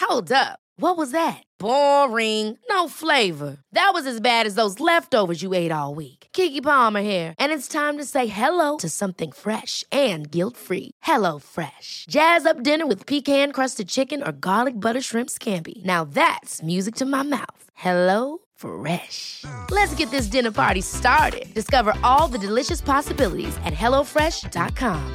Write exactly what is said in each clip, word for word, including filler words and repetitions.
Hold up. What was that? Boring. No flavor. That was as bad as those leftovers you ate all week. Keke Palmer here, and it's time to say hello to something fresh and guilt-free. Hello Fresh. Jazz up dinner with pecan-crusted chicken or garlic butter shrimp scampi. Now that's music to my mouth. Hello Fresh. Let's get this dinner party started. Discover all the delicious possibilities at hello fresh dot com.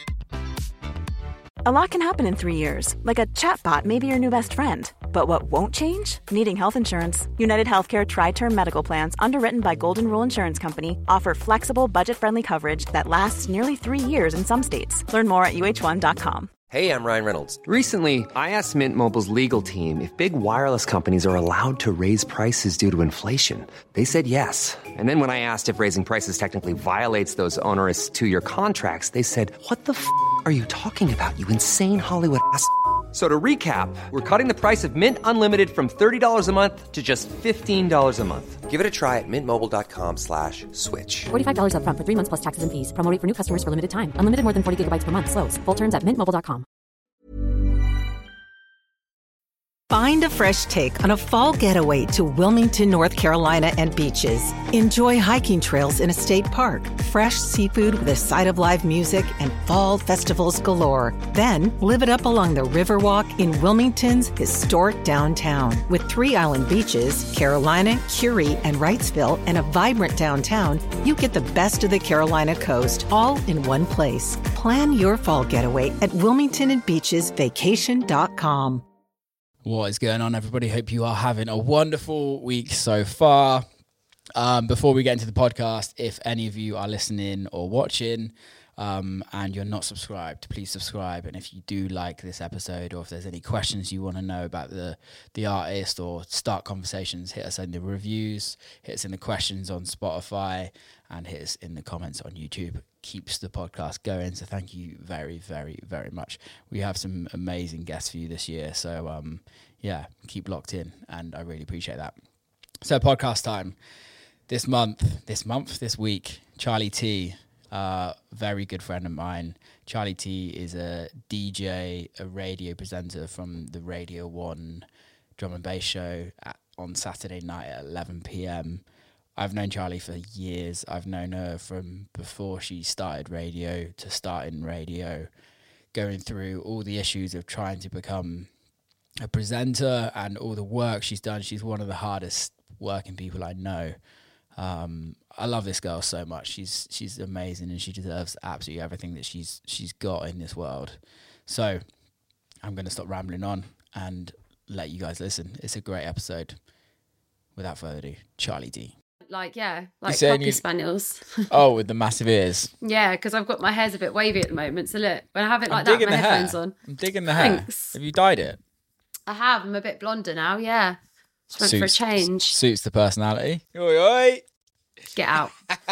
A lot can happen in three years, like a chatbot may be your new best friend. But what won't change? Needing health insurance. United Healthcare Tri-Term Medical Plans, underwritten by Golden Rule Insurance Company, offer flexible, budget-friendly coverage that lasts nearly three years in some states. Learn more at U H one dot com. Hey, I'm Ryan Reynolds. Recently, I asked Mint Mobile's legal team if big wireless companies are allowed to raise prices due to inflation. They said yes. And then when I asked if raising prices technically violates those onerous two-year contracts, they said, what the f*** are you talking about, you insane Hollywood ass f- So to recap, we're cutting the price of Mint Unlimited from thirty dollars a month to just fifteen dollars a month. Give it a try at mintmobile.com slash switch. forty-five dollars up front for three months plus taxes and fees. Promo rate for new customers for limited time. Unlimited more than forty gigabytes per month. Slows full terms at mint mobile dot com. Find a fresh take on a fall getaway to Wilmington, North Carolina and beaches. Enjoy hiking trails in a state park, fresh seafood with a side of live music, and fall festivals galore. Then live it up along the Riverwalk in Wilmington's historic downtown. With three island beaches, Carolina, Curie, and Wrightsville, and a vibrant downtown, you get the best of the Carolina coast all in one place. Plan your fall getaway at wilmington and beaches vacation dot com. What is going on, everybody? Hope you are having a wonderful week so far. Um, before we get into the podcast, if any of you are listening or watching um, and you're not subscribed, please subscribe. And if you do like this episode, or if there's any questions you want to know about the, the artist or start conversations, hit us in the reviews, hit us in the questions on Spotify, and hit us in the comments on YouTube. Keeps the podcast going, so thank you very, very, very much. We have some amazing guests for you this year, so um, yeah, keep locked in, and I really appreciate that. So podcast time. This month, this month, this week, Charlie T, uh, very good friend of mine. Charlie T is a D J, a radio presenter from the Radio One drum and bass show at, on Saturday night at eleven p.m. I've known Charlie for years. I've known her from before she started radio to starting radio, going through all the issues of trying to become a presenter and all the work she's done. She's one of the hardest working people I know. Um, I love this girl so much. She's she's amazing, and she deserves absolutely everything that she's she's got in this world. So I'm going to stop rambling on and let you guys listen. It's a great episode. Without further ado, Charlie D. Like, yeah, like saying Cocker you- Spaniels. Oh, with the massive ears. Yeah, because I've got my hair's a bit wavy at the moment. So look, when I have it like I'm that, digging my the headphones hair. on. I'm digging the hair. Thanks. Have you dyed it? I have. I'm a bit blonder now. Yeah, just went for a change. Suits the personality. Oi, oi. Get out.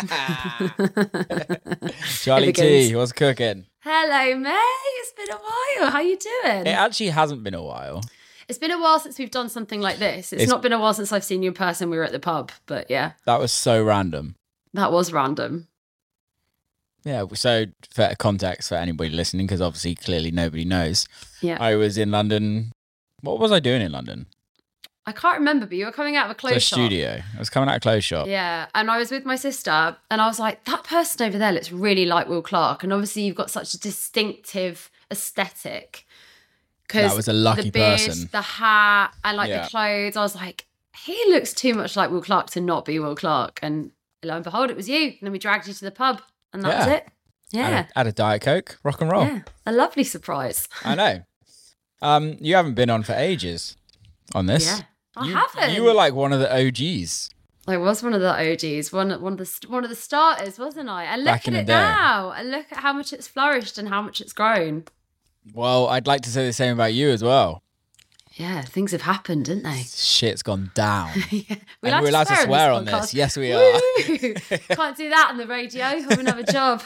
Charlie It T, begins. what's cooking? Hello, mate. It's been a while. How you doing? It actually hasn't been a while. It's been a while since we've done something like this. It's, It's- not been a while since I've seen you in person. We were at the pub, but yeah, That was so random. that was random. Yeah, so for context for anybody listening, because obviously clearly nobody knows, Yeah. I was in London. What was I doing in London? I can't remember, but you were coming out of a It's clothes a shop. studio. I was coming out of a clothes shop. Yeah, and I was with my sister, and I was like, that person over there looks really like Will Clark. And obviously, you've got such a distinctive aesthetic. That was a lucky the beard, person. the hat, and like Yeah. the clothes. I was like, he looks too much like Will Clark to not be Will Clark. And lo and behold, it was you. And then we dragged you to the pub, and that was Yeah. it. Yeah, Had a, had a Diet Coke, rock and roll. yeah, a lovely surprise. I know. Um, you haven't been on for ages on this. Yeah, I you, haven't. You were like one of the O Gs. I was one of the O Gs, one one of the one of the starters, wasn't I? And look Back at in the it day. now, and look at how much it's flourished and how much it's grown. Well, I'd like to say the same about you as well. Yeah, things have happened, didn't they? Shit's gone down. Yeah. And we're allowed to swear on this. Yes, we are. Woo! Can't do that on the radio. Have another job.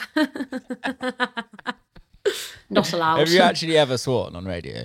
Not allowed. Have you actually ever sworn on radio?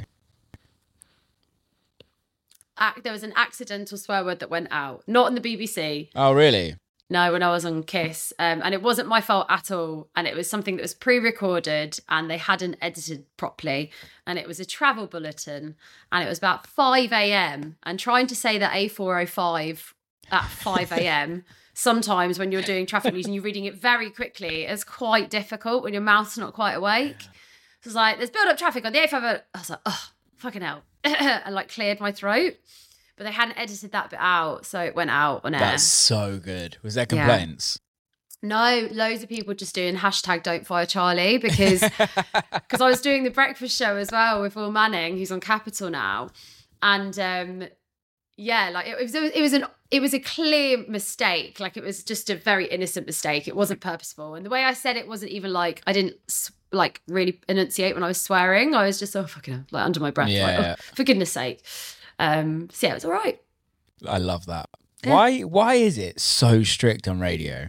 Ac- there was an accidental swear word that went out. Not on the B B C. Oh, really? No, when I was on Kiss. Um, and it wasn't my fault at all. And it was something that was pre-recorded and they hadn't edited properly. And it was a travel bulletin. And it was about five a.m. And trying to say that A four oh five at five a.m. sometimes when you're doing traffic news and you're reading it very quickly, it's quite difficult when your mouth's not quite awake. So it's like, there's build-up traffic on the A five oh. I was like, oh, fucking hell. And like cleared my throat. But they hadn't edited that bit out, so it went out on air. That's so good. Was there complaints? Yeah. No, loads of people just doing hashtag don't fire Charlie because because I was doing the breakfast show as well with Will Manning, who's on Capital now. And um, yeah, like it was it was an it was a clear mistake. Like it was just a very innocent mistake. It wasn't purposeful. And the way I said it wasn't even like I didn't like really enunciate when I was swearing. I was just oh fucking hell, like under my breath, Yeah. like, oh, for goodness sake. Um, so yeah, it was all right. I love that. Yeah. Why Why is it so strict on radio?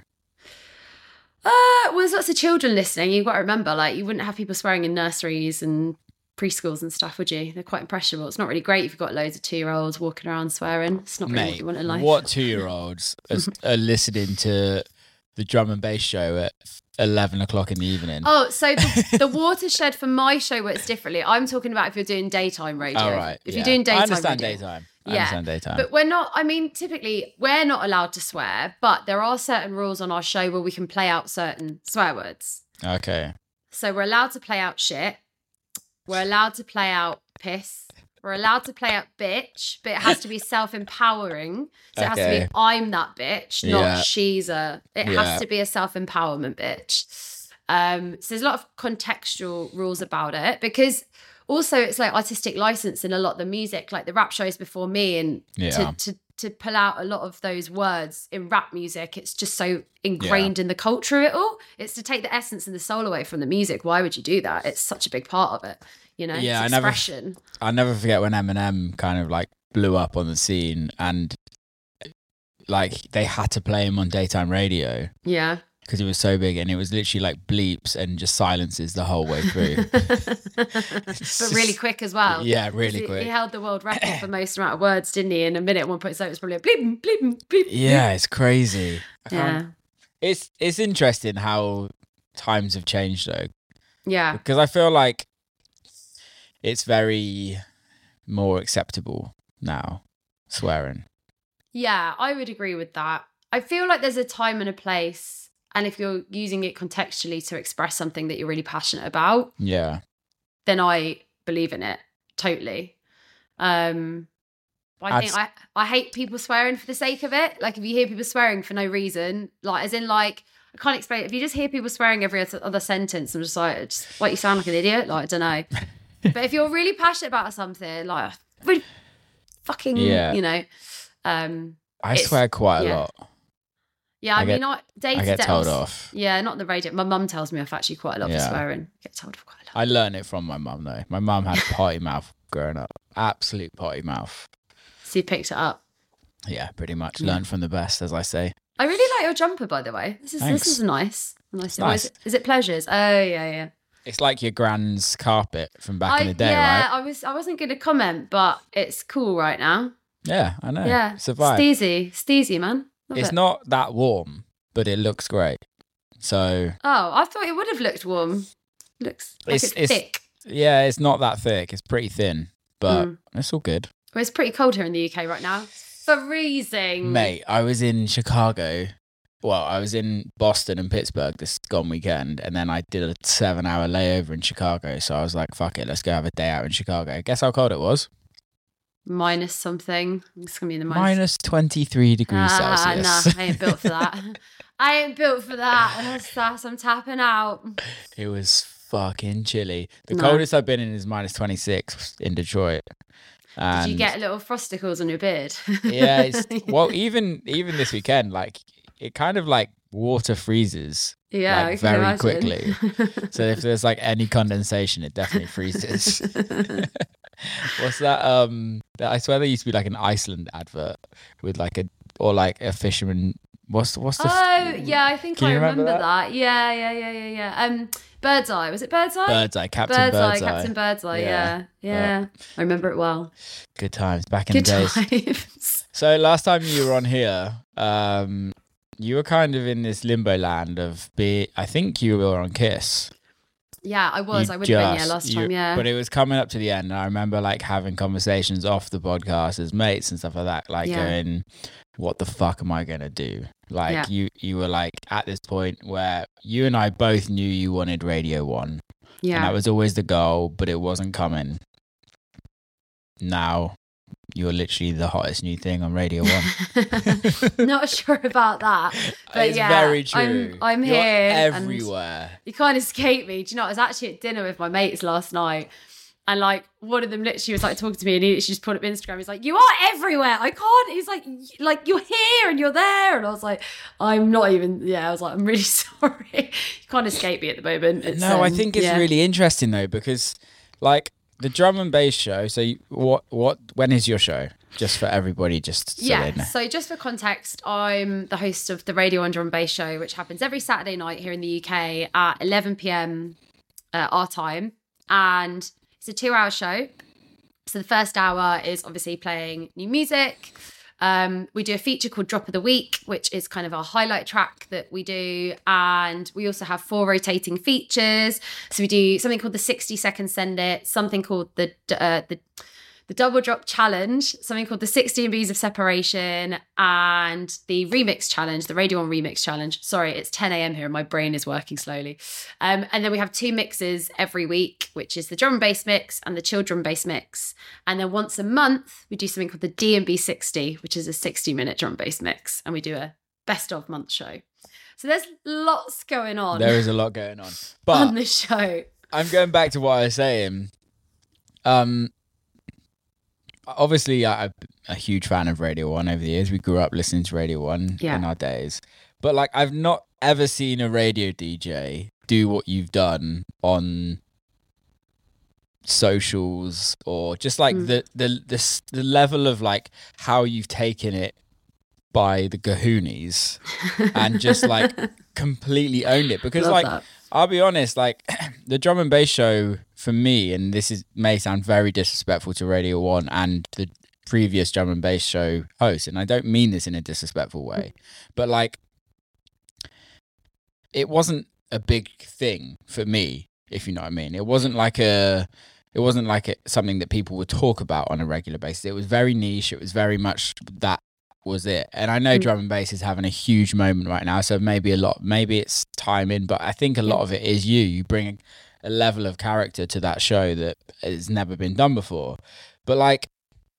Uh, well, there's lots of children listening. You've got to remember, like, you wouldn't have people swearing in nurseries and preschools and stuff, would you? They're quite impressionable. It's not really great if you've got loads of two-year-olds walking around swearing. It's not really Mate, what you want in life. what two-year-olds are, are listening to the drum and bass show at eleven o'clock in the evening? Oh, so the, the watershed for my show works differently. I'm talking about if you're doing daytime radio. Oh, right. If yeah. you're doing daytime I understand radio. daytime. I Yeah. understand daytime. But we're not, I mean, typically we're not allowed to swear, but there are certain rules on our show where we can play out certain swear words. Okay. So we're allowed to play out shit. We're allowed to play out piss. We're allowed to play out bitch, but it has to be self-empowering. So it has to Okay. be I'm that bitch, not Yeah. she's a. It Yeah. has to be a self-empowerment bitch. Um, so there's a lot of contextual rules about it because also it's like artistic license in a lot of the music, like the rap shows before me, and Yeah. to, to to pull out a lot of those words in rap music, it's just so ingrained in the culture of it all. It's to take the essence and the soul away from the music. Why would you do that? It's such a big part of it, you know. Yeah, it's I never- expression. I'll never forget when Eminem kind of like blew up on the scene and like they had to play him on daytime radio Yeah. because he was so big and it was literally like bleeps and just silences the whole way through. But really quick as well. Yeah, really he, quick. He held the world record for most amount of words, didn't he? In a minute, at one point, so it was probably a bleep, bleep, bleep. Yeah, it's crazy. I Yeah. can't- It's it's interesting how times have changed though, Yeah. because I feel like it's very more acceptable now, swearing. Yeah, I would agree with that. I feel like there's a time and a place. And if you're using it contextually to express something that you're really passionate about, Yeah. then I believe in it totally. Um, but I I'd think s- I, I hate people swearing for the sake of it. Like if you hear people swearing for no reason, like as in like, I can't explain it. If you just hear people swearing every other other sentence, I'm just like, it's like you sound like an idiot. Like, I don't know. But if you're really passionate about something, like really fucking, Yeah. you know, um, I It's- swear quite a yeah. lot. yeah, I, I mean, get- not day to I get day. told off. Yeah, not the radio. My mum tells me off actually quite a lot Yeah. for swearing. I get told off quite a lot. I learned it from my mum though. My mum had potty mouth growing up. Absolute potty mouth. So you picked it up. Yeah, pretty much. Yeah. Learned from the best, as I say. I really like your jumper, by the way. This is Thanks. this is nice. nice. nice. Is, it, is it Pleasures? Oh yeah, yeah. It's like your grand's carpet from back I, in the day, yeah, right? I was I wasn't going to comment, but it's cool right now. Yeah, I know. Yeah, It's a vibe. steezy, steezy, man. Love It's it. not that warm, but it looks great. So Oh, I thought it would have looked warm. Looks like It's- it's, it's- thick. yeah, it's not that thick. It's pretty thin, but Mm. it's all good. Well, it's pretty cold here in the U K right now. Freezing, Mate, I was in Chicago. Well, I was in Boston and Pittsburgh this gone weekend, and then I did a seven-hour layover in Chicago. So I was like, "Fuck it, let's go have a day out in Chicago." Guess how cold it was? Minus something. It's gonna be in the minus. Minus twenty-three degrees Ah, Celsius. nah, I ain't built for that. I ain't built for that. That's, that's, I'm tapping out. It was fucking chilly. The No. coldest I've been in is minus twenty-six in Detroit. Did And you get little frosticles on your beard? yeah, it's, well, even even this weekend, like it kind of like water freezes yeah, like I can very imagine. quickly. So if there's like any condensation, it definitely freezes. What's that? Um, I swear there used to be like an Iceland advert with like a or like a fisherman. What's what's the? Oh yeah, I think Can I you remember remember that? that? Yeah, yeah, yeah, yeah, yeah. Um, Birdseye. Was it Birdseye? Birdseye, Captain Birdseye, Birdseye. Captain Birdseye. Yeah. Yeah, yeah. I remember it well. Good times back in Good the days. times. So last time you were on here, um, you were kind of in this limbo land of be. I think you were on Kiss. Yeah, I was. You I would have been, yeah, just- last you- time, yeah. But it was coming up to the end, and I remember like having conversations off the podcast as mates and stuff like that, like Yeah. going, "What the fuck am I gonna do?" Like Yeah. you, you were like at this point where you and I both knew you wanted Radio One, and yeah. that was always the goal, but it wasn't coming. Now you're literally the hottest new thing on Radio One. Not sure about that. But it's yeah, very true. I'm, I'm You're here. and everywhere. You can't escape me. Do you know, I was actually at dinner with my mates last night. And like one of them literally was like talking to me and he literally just put up Instagram. He's like, you are everywhere. I can't. He's like, like you're here and you're there. And I was like, I'm not even, yeah, I was like, I'm really sorry. You can't escape me at the moment. It's, No, I um, think it's yeah. really interesting though, because like the drum and bass show. So you, what, what, when is your show? Just for everybody, just so Yeah, they know. so just for context, I'm the host of the Radio One Drum and Bass Show, which happens every Saturday night here in the U K at eleven p.m. Uh, our time. And it's a two-hour show. So the first hour is obviously playing new music. Um, we do a feature called Drop of the Week, which is kind of our highlight track that we do. And we also have four rotating features. So we do something called the sixty second Send It, something called the uh, the the Double Drop Challenge, something called the sixteen B's of Separation, and the Remix Challenge, the Radio One Remix Challenge. Sorry, it's ten a.m. here and my brain is working slowly. Um, and then we have two mixes every week, which is the drum and bass mix and the chill drum bass mix. And then once a month, we do something called the D and B sixty, which is a sixty minute drum bass mix. And we do a best of month show. So there's lots going on There is a lot going on. on But the show. I'm going back to what I was saying. Um, obviously, I- I'm a huge fan of Radio One over the years. We grew up listening to Radio One Yeah. in our days. But like, I've not ever seen a radio D J do what you've done on socials, or just like Mm. the, the the s- the level of like how you've taken it by the Gahoonies and just like completely owned it. Because Love like that. I'll be honest, like the drum and bass show for me, and this is may sound very disrespectful to Radio One and the previous drum and bass show host, and I don't mean this in a disrespectful way, but like it wasn't a big thing for me, if you know what I mean. It wasn't like a it wasn't like a, something that people would talk about on a regular basis. It was very niche. It was very much that was it. And I know Mm. drum and bass is having a huge moment right now, so maybe a lot, maybe it's timing, but I think a lot of it is you. You bring a level of character to that show that has never been done before. But like,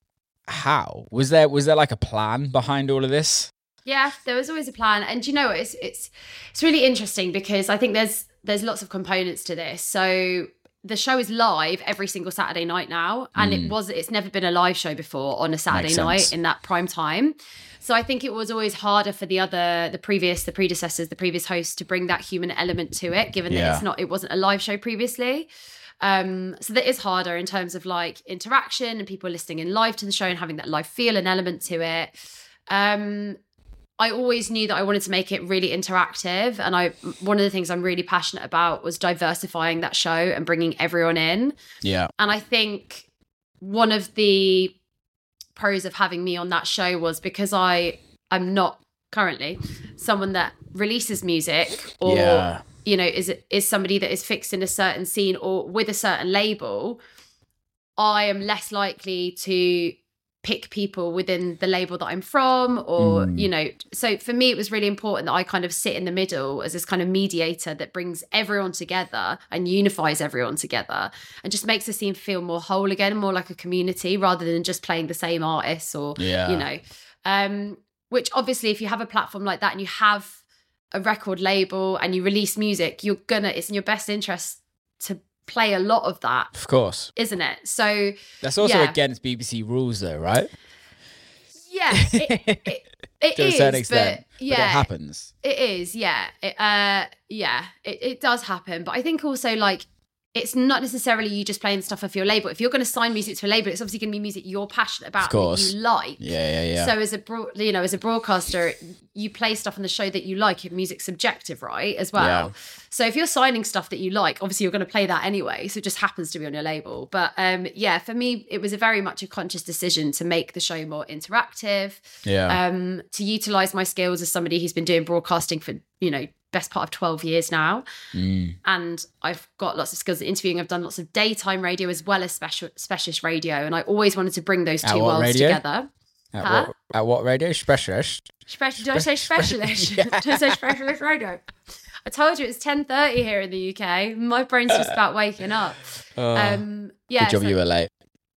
how was there? Was there like a plan behind all of this? Yeah, there was always a plan, and you know, it's it's it's really interesting because I think there's there's lots of components to this. So the show is live every single Saturday night now, and it was it's never been a live show before on a Saturday Makes night sense. in that prime time. So I think it was always harder for the other the previous the predecessors, the previous hosts to bring that human element to it, given that Yeah. it's not it wasn't a live show previously. Um, so that is harder in terms of like interaction and people listening in live to the show and having that live feel and element to it. Um, I always knew that I wanted to make it really interactive, and I one of the things I'm really passionate about was diversifying that show and bringing everyone in. Yeah. And I think one of the pros of having me on that show was because I I'm not currently someone that releases music or Yeah. you know is is somebody that is fixed in a certain scene or with a certain label. I am less likely to pick people within the label that I'm from, or Mm. you know, so for me it was really important that I kind of sit in the middle as this kind of mediator that brings everyone together and unifies everyone together and just makes the scene feel more whole again, more like a community rather than just playing the same artists or Yeah. you know, um which obviously if you have a platform like that and you have a record label and you release music, you're gonna it's in your best interest to play a lot of that, Of course. isn't it? So That's also yeah. against B B C rules though, right? yeah, it, it, it To a is, certain extent. but yeah, But it happens. it is, yeah, it, uh, yeah, it, it does happen. But I think also like it's not necessarily you just playing stuff off your label. If you're going to sign music to a label, it's obviously going to be music you're passionate about, Of course. that you like. Yeah, yeah, yeah. So as a broad, you know, as a broadcaster, you play stuff on the show that you like. Your music's subjective, right? As well. Yeah. So if you're signing stuff that you like, obviously you're going to play that anyway. So it just happens to be on your label. But um, yeah, for me, it was a very much a conscious decision to make the show more interactive. Yeah. Um, to utilize my skills as somebody who's been doing broadcasting for, you know, best part of twelve years now. Mm. And I've got lots of skills in interviewing. I've done lots of daytime radio as well as special specialist radio. And I always wanted to bring those At two what worlds radio? together. At, Huh? what, at what radio? Specialist? Spec- did I say specialist? Did I say specialist radio? I told you it's ten thirty here in the U K. My brain's just about waking up. um, yeah, Good job so- you were late.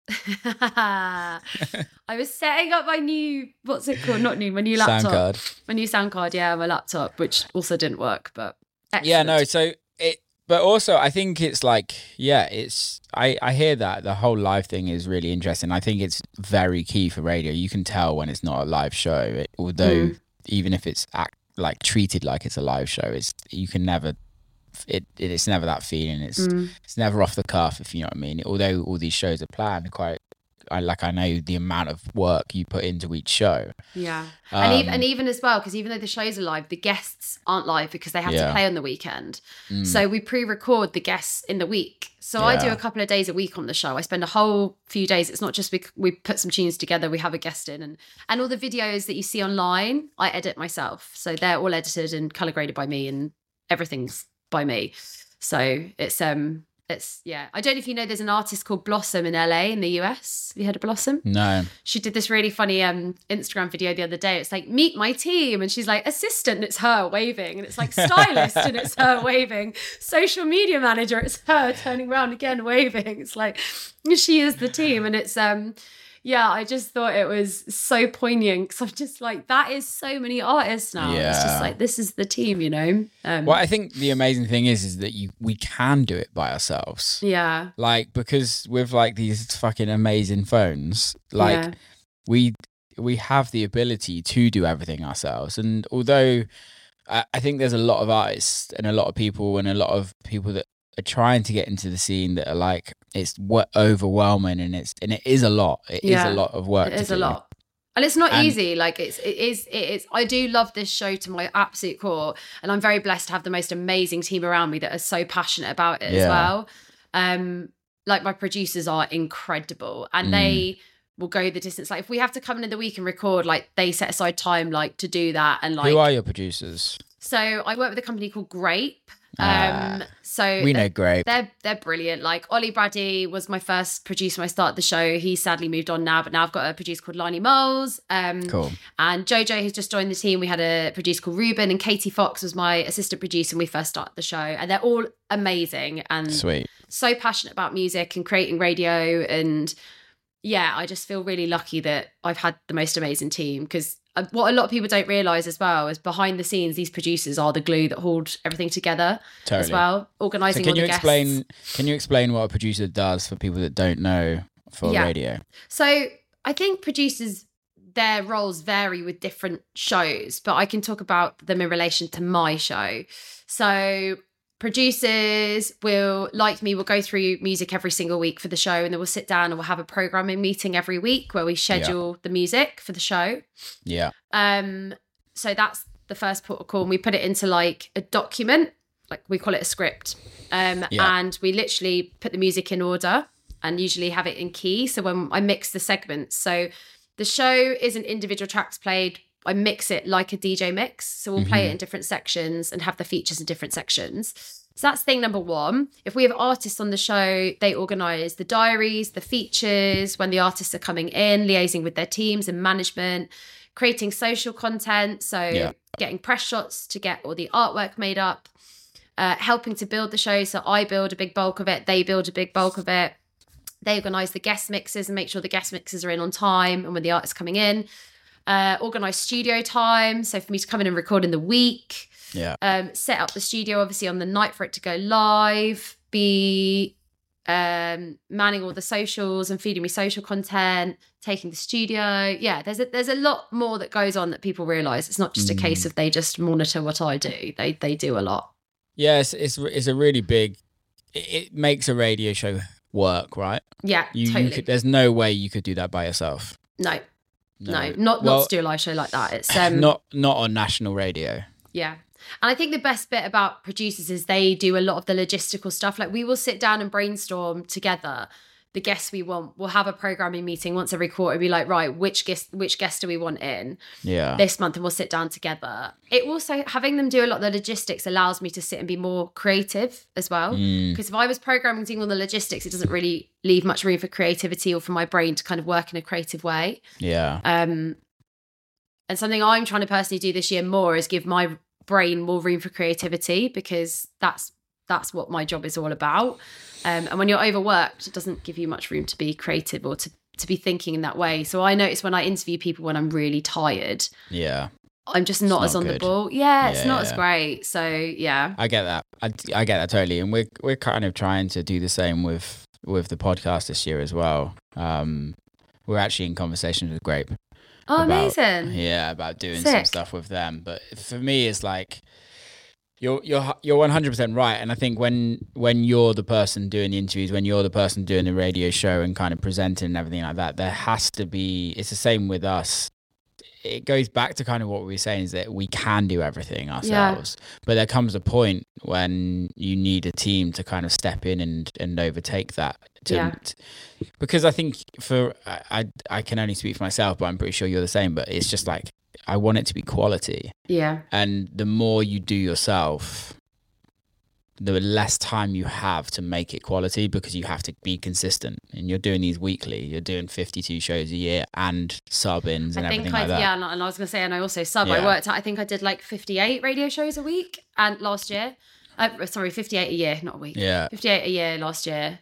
I was setting up my new, what's it called? Not new, my new laptop. Sound card. My new sound card, yeah, my laptop, which also didn't work, but excellent. Yeah, no, so it, but also I think it's like, yeah, it's, I, I hear that the whole live thing is really interesting. I think it's very key for radio. You can tell when it's not a live show, it, although Mm. even if it's act, like treated like it's a live show, it's, you can never, it, it it's never that feeling. It's, Mm. it's never off the cuff, if you know what I mean. Although all these shows are planned quite, I like, I know the amount of work you put into each show. Yeah. and, even, Um, and even as well, because even though the shows are live, the guests aren't live because they have Yeah. to play on the weekend. Mm. So we pre-record the guests in the week. So I do Yeah. a couple of days a week on the show. I spend a whole few days. It's not just we, we put some tunes together, we have a guest in. And, and all the videos that you see online, I edit myself. So they're all edited and color graded by me and everything's by me. So it's... um. It's, yeah. I don't know if you know, there's an artist called Blossom in L A in the U S. Have you heard of Blossom? No. She did this really funny um, Instagram video the other day. It's like, meet my team. And she's like, assistant, and it's her waving. And it's like stylist, and it's her waving. Social media manager, it's her turning around again, waving. It's like, she is the team. And it's, um, yeah, I just thought it was so poignant. Because I'm just like, that is so many artists now. It's Yeah. just like, this is the team, you know? Um, Well, I think the amazing thing is, is that you we can do it by ourselves. yeah. Like, because with like these fucking amazing phones, like Yeah. we we have the ability to do everything ourselves. And although I, I think there's a lot of artists and a lot of people and a lot of people that are trying to get into the scene that are like, it's what overwhelming, and it's and it is a lot. It Yeah. is a lot of work. It to is a do. lot. And it's not And- easy. Like it's, it is, it is, I do love this show to my absolute core. And I'm very blessed to have the most amazing team around me that are so passionate about it Yeah. as well. Um, like my producers are incredible and Mm. they will go the distance. Like if we have to come in the week and record, like they set aside time, like to do that. And like, Who are your producers? so I work with a company called Grape. Ah, Um, so We know Grape. they're they're brilliant. Like Ollie Brady was my first producer when I started the show. He sadly moved on now, but now I've got a producer called Liney Moles. Um, Cool. And Jojo has just joined the team. We had a producer called Ruben, and Katie Fox was my assistant producer when we first started the show. And they're all amazing and Sweet. so passionate about music and creating radio. And yeah, I just feel really lucky that I've had the most amazing team because what a lot of people don't realize as well is behind the scenes, these producers are the glue that hold everything together Totally. as well. So Organising can all you the guests. explain? Can you explain what a producer does for people that don't know for Yeah. radio? So I think producers, their roles vary with different shows, but I can talk about them in relation to my show. So producers will, like me, will go through music every single week for the show, and then we'll sit down and we'll have a programming meeting every week where we schedule the music for the show. Yeah. Um, so that's the first protocol, and we put it into like a document, like we call it a script. Um, Yeah. and we literally put the music in order and usually have it in key. So when I mix the segments, so the show isn't individual tracks played. I mix it like a D J mix. So we'll play it in different sections and have the features in different sections. So that's thing number one. If we have artists on the show, they organise the diaries, the features, when the artists are coming in, liaising with their teams and management, creating social content. So Yeah. getting press shots to get all the artwork made up, uh, helping to build the show. So I build a big bulk of it. They build a big bulk of it. They organise the guest mixes and make sure the guest mixes are in on time and when the artist's coming in. Uh, organise studio time. So for me to come in and record in the week. Yeah. Um, set up the studio obviously on the night for it to go live. Be um, manning all the socials and feeding me social content. Taking the studio. Yeah, there's a, there's a lot more that goes on that people realise. It's not just a case of they just monitor what I do. They they do a lot. Yeah, it's, it's it's a really big it, it makes a radio show work, right? Yeah, you, totally. You could, there's no way you could do that by yourself. No, no, no, not well, not to do a live show like that. It's um, not not on national radio. Yeah. And I think the best bit about producers is they do a lot of the logistical stuff. Like we will sit down and brainstorm together the guests we want. We'll have a programming meeting once every quarter, be like, right, which guest which guest do we want in yeah. this month? And we'll sit down together. It also, having them do a lot of the logistics allows me to sit and be more creative as well. Because Mm. if I was programming doing all the logistics, it doesn't really leave much room for creativity or for my brain to kind of work in a creative way. Yeah. Um, and something I'm trying to personally do this year more is give my brain more room for creativity, because that's that's what my job is all about. Um, and when you're overworked, it doesn't give you much room to be creative or to, to be thinking in that way. So I notice when I interview people when I'm really tired, Yeah. I'm just not, not as on good. the ball. Yeah, it's Yeah, not yeah. as great. So yeah. I get that. I, I get that totally. And we're we're kind of trying to do the same with with the podcast this year as well. Um, we're actually in conversations with Grape. Oh, about- amazing. Yeah, about doing some Sick. stuff with them. But for me, it's like you're you're you're one hundred percent right. And I think when when you're the person doing the interviews, when you're the person doing the radio show and kind of presenting and everything like that, there has to be. It's the same with us. It goes back to kind of what we were saying, is that we can do everything ourselves, but there comes a point when you need a team to kind of step in and, and overtake that. To, Yeah. t- because I think for, I, I, I can only speak for myself, but I'm pretty sure you're the same, but it's just like, I want it to be quality. Yeah. And the more you do yourself, the less time you have to make it quality, because you have to be consistent. And you're doing these weekly. You're doing fifty-two shows a year and sub-ins and I think everything I, like that. yeah, and I and I was going to say, and I also sub, Yeah. I worked out, I think I did like fifty-eight radio shows a week and last year. Uh, sorry, fifty-eight a year, not a week. Yeah. fifty-eight a year last year.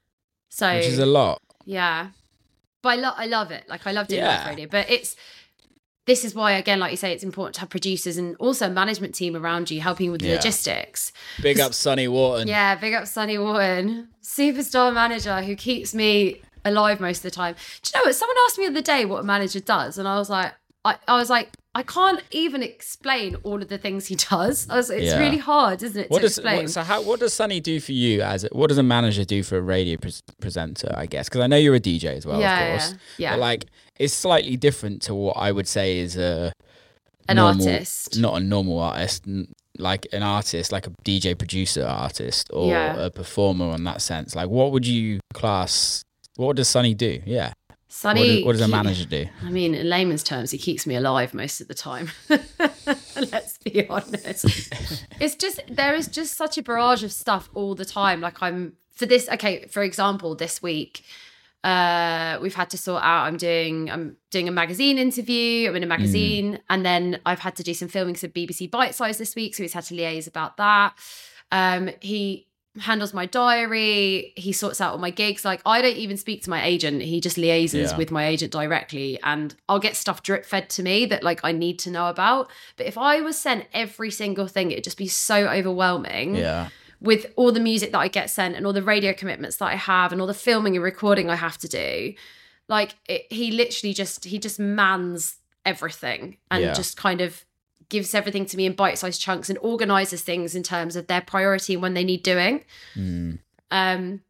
So Which is a lot. yeah, but I love I love it. Like I love doing Yeah. live radio. But it's this is why, again, like you say, it's important to have producers and also a management team around you helping with the Yeah. logistics. Big up Sonny Wharton. Yeah, big up Sonny Wharton, superstar manager who keeps me alive most of the time. Do you know what? Someone asked me the other day what a manager does, and I was like, I, I was like, I can't even explain all of the things he does. I was, it's Yeah. really hard, isn't it, What to does explain? what, so how what does Sonny do for you as a, what does a manager do for a radio pres presenter? I guess because I know you're a D J as well, Yeah, of course. yeah, yeah. But like it's slightly different to what I would say is a An normal- artist. not a normal artist, n- like an artist, like a D J producer artist or Yeah. a performer in that sense. Like what would you class? What does Sonny do? Yeah. Sonny, what, does, what does a he- manager do? I mean, in layman's terms, he keeps me alive most of the time. Let's be honest. It's just, there is just such a barrage of stuff all the time. Like I'm, for this, okay, for example, this week, uh, we've had to sort out, I'm doing, I'm doing a magazine interview, I'm in a magazine, and then I've had to do some filming for B B C Bite Size this week, so he's had to liaise about that. Um, he handles my diary, he sorts out all my gigs. Like I don't even speak to my agent, he just liaises Yeah. with my agent directly, and I'll get stuff drip fed to me that like I need to know about. But if I was sent every single thing, it'd just be so overwhelming Yeah. with all the music that I get sent and all the radio commitments that I have and all the filming and recording I have to do. Like it, he literally just he just mans everything and Yeah. just kind of gives everything to me in bite-sized chunks and organizes things in terms of their priority and when they need doing. Mm. Um,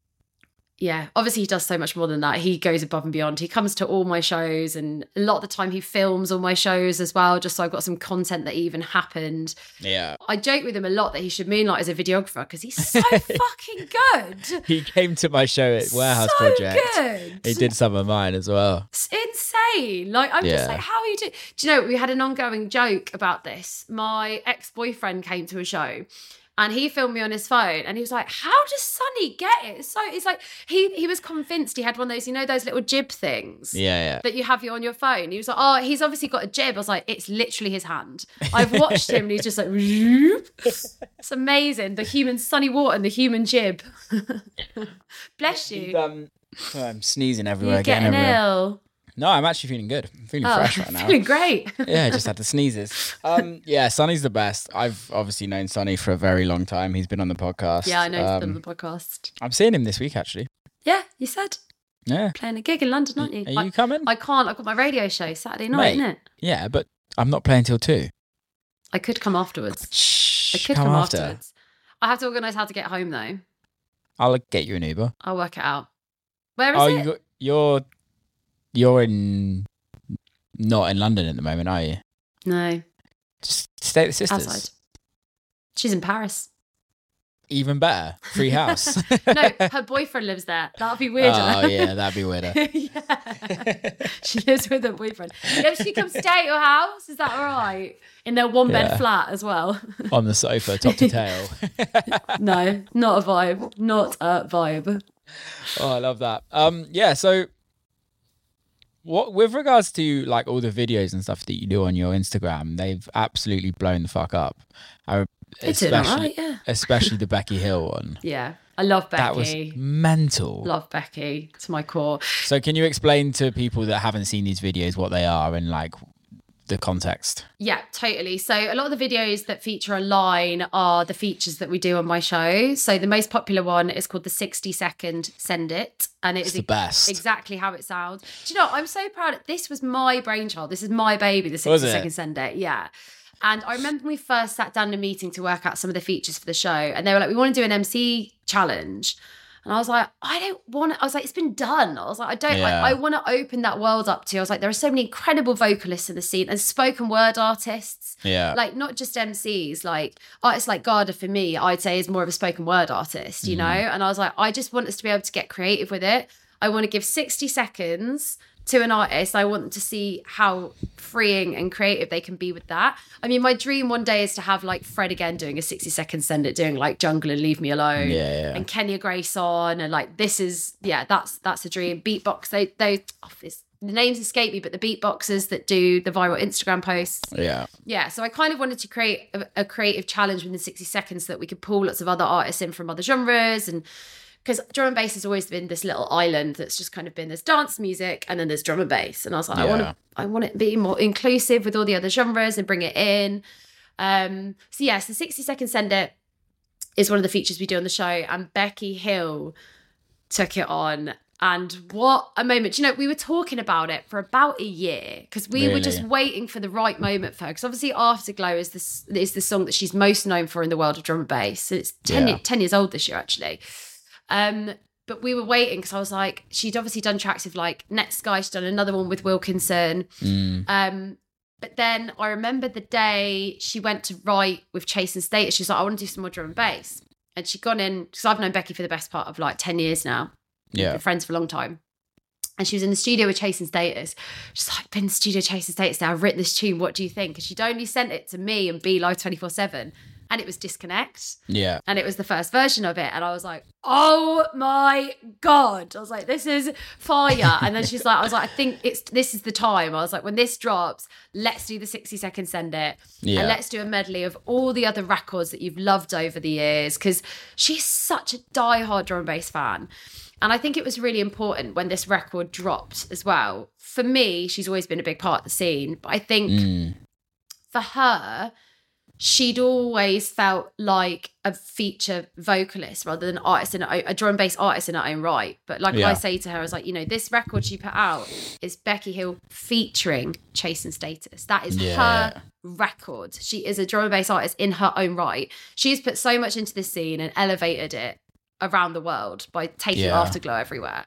yeah, obviously he does so much more than that. He goes above and beyond. He comes to all my shows, and a lot of the time he films all my shows as well, just so I've got some content that even happened. Yeah. I joke with him a lot that he should moonlight as a videographer because he's so fucking good. He came to my show at Warehouse So Project. good. He did some of mine as well. It's insane. Like, I'm just Yeah. like, how are you doing? Do you know, we had an ongoing joke about this. My ex-boyfriend came to a show and he filmed me on his phone and he was like, how does Sonny get it? So it's like, he he was convinced he had one of those, you know, those little jib things Yeah, yeah. that you have you on your phone. He was like, oh, he's obviously got a jib. I was like, it's literally his hand. I've watched him and he's just like, whoop. It's amazing. The human Sonny Wharton, the human jib. Bless you. He's, um, oh, I'm sneezing everywhere. You're getting everywhere. ill. No, I'm actually feeling good. I'm feeling Oh, fresh right now. feeling great. Yeah, I just had the sneezes. Um, yeah, Sonny's the best. I've obviously known Sonny for a very long time. He's been on the podcast. Yeah, I know he's Um, done the podcast. I'm seeing him this week, actually. Yeah, you said Yeah. playing a gig in London, aren't you? Are you I, coming? I can't. I've got my radio show Saturday night, Mate. isn't it? Yeah, but I'm not playing till two. I could come afterwards. I Shh, could come come, after. afterwards. I have to organise how to get home though. I'll get you an Uber. I'll work it out. Where is oh, it? You got, you're you're in not in London at the moment, are you? No. Just stay at the sisters. Outside. She's in Paris. Even better. Free house. No, her boyfriend lives there. That'd be weirder. Oh, yeah, that'd be weirder. Yeah. She lives with her boyfriend. Yeah, she come stay at your house? Is that all right? In their one bed Yeah. flat as well. On the sofa, top to tail. No, not a vibe. Not a vibe. Oh, I love that. Um, yeah, so what with regards to like all the videos and stuff that you do on your Instagram, they've absolutely blown the fuck up. I, It's doing especially, alright, yeah. especially the Becky Hill one. Yeah. I love Becky. That was mental. Love Becky to my core. So can you explain to people that haven't seen these videos what they are and like the context? Yeah, totally. So a lot of the videos that feature a line are the features that we do on my show. So the most popular one is called the sixty second Send It. And It's it's the best. exactly how it sounds. Do you know, I'm so proud. This was my brainchild. This is my baby, the Was sixty it? second Send It. Yeah. And I remember when we first sat down in a meeting to work out some of the features for the show. And they were like, we want to do an M C challenge. And I was like, I don't want to, I was like, it's been done. I was like, I don't, Yeah. I, I want to open that world up to you. I was like, there are so many incredible vocalists in the scene and spoken word artists. Yeah. Like not just M Cs, like artists like Garda for me, I'd say is more of a spoken word artist, you know? And I was like, I just want us to be able to get creative with it. I want to give sixty seconds to an artist. I want them to see how freeing and creative they can be with that. I mean, my dream one day is to have like Fred again doing a sixty second Send It, doing like Jungle and Leave Me Alone. Yeah, yeah. And Kenya Grace on, and like this is, yeah, that's that's a dream. Beatbox, they, they, oh, this, the names escape me, but the beatboxers that do the viral Instagram posts. Yeah. Yeah, so I kind of wanted to create a, a creative challenge within sixty seconds so that we could pull lots of other artists in from other genres. And because drum and bass has always been this little island that's just kind of been this dance music and then there's drum and bass. And I was like, I want Yeah. to I want it to be more inclusive with all the other genres and bring it in. Um, so yes, the sixty second Send It is one of the features we do on the show. And Becky Hill took it on. And what a moment. You know, we were talking about it for about a year because we were Really? just waiting for the right moment for her. Because obviously Afterglow is this is the song that she's most known for in the world of drum and bass. It's ten, Yeah. ten years old this year, actually. Um, but we were waiting because I was like, she'd obviously done tracks with like Netsky, she'd done another one with Wilkinson. Mm. Um, but then I remember the day she went to write with Chase and Status, she's like, I want to do some more drum and bass. And she'd gone in, because I've known Becky for the best part of like ten years now. Yeah. We've been friends for a long time. And she was in the studio with Chase and Status. She's like, been in the studio with Chase and Status now, I've written this tune, what do you think? And she'd only sent it to me and Be Live twenty-four seven. And it was Disconnect. Yeah. And it was the first version of it. And I was like, oh my God. I was like, this is fire. And then she's like, I was like, I think it's this is the time. I was like, when this drops, let's do the sixty second Send It. Yeah. And let's do a medley of all the other records that you've loved over the years. Because she's such a diehard drum and bass fan. And I think it was really important when this record dropped as well. For me, she's always been a big part of the scene. But I think Mm. for her, she'd always felt like a feature vocalist rather than artist in her own, a drum and bass artist in her own right. But like Yeah. I say to her, I was like, you know, this record she put out is Becky Hill featuring Chase and Status. That is Yeah. her record. She is a drum and bass artist in her own right. She's put so much into this scene and elevated it around the world by taking Yeah. Afterglow everywhere.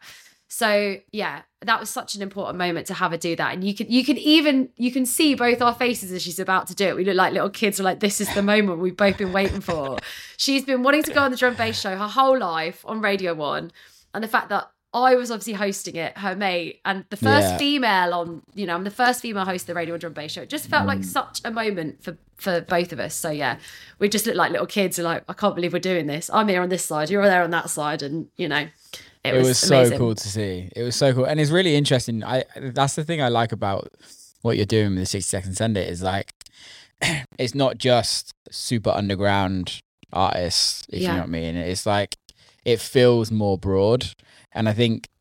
So yeah, that was such an important moment to have her do that. And you can you can even you can see both our faces as she's about to do it. We look like little kids. We're like, this is the moment we've both been waiting for. She's been wanting to go on the drum and bass show her whole life on Radio One. And the fact that I was obviously hosting it, her mate, and the first Yeah. female on, you know, I'm the first female host of the Radio One drum and bass show. It just felt like such a moment for for both of us. So yeah, we just look like little kids. We're like, I can't believe we're doing this. I'm here on this side, you're there on that side, and you know. It, It was, was, so amazing. cool to see. It was so cool. And it's really interesting. I that's the thing I like about what you're doing with the sixty second Send It is like it's not just super underground artists, if Yeah. you know what I mean. It's like it feels more broad. And I think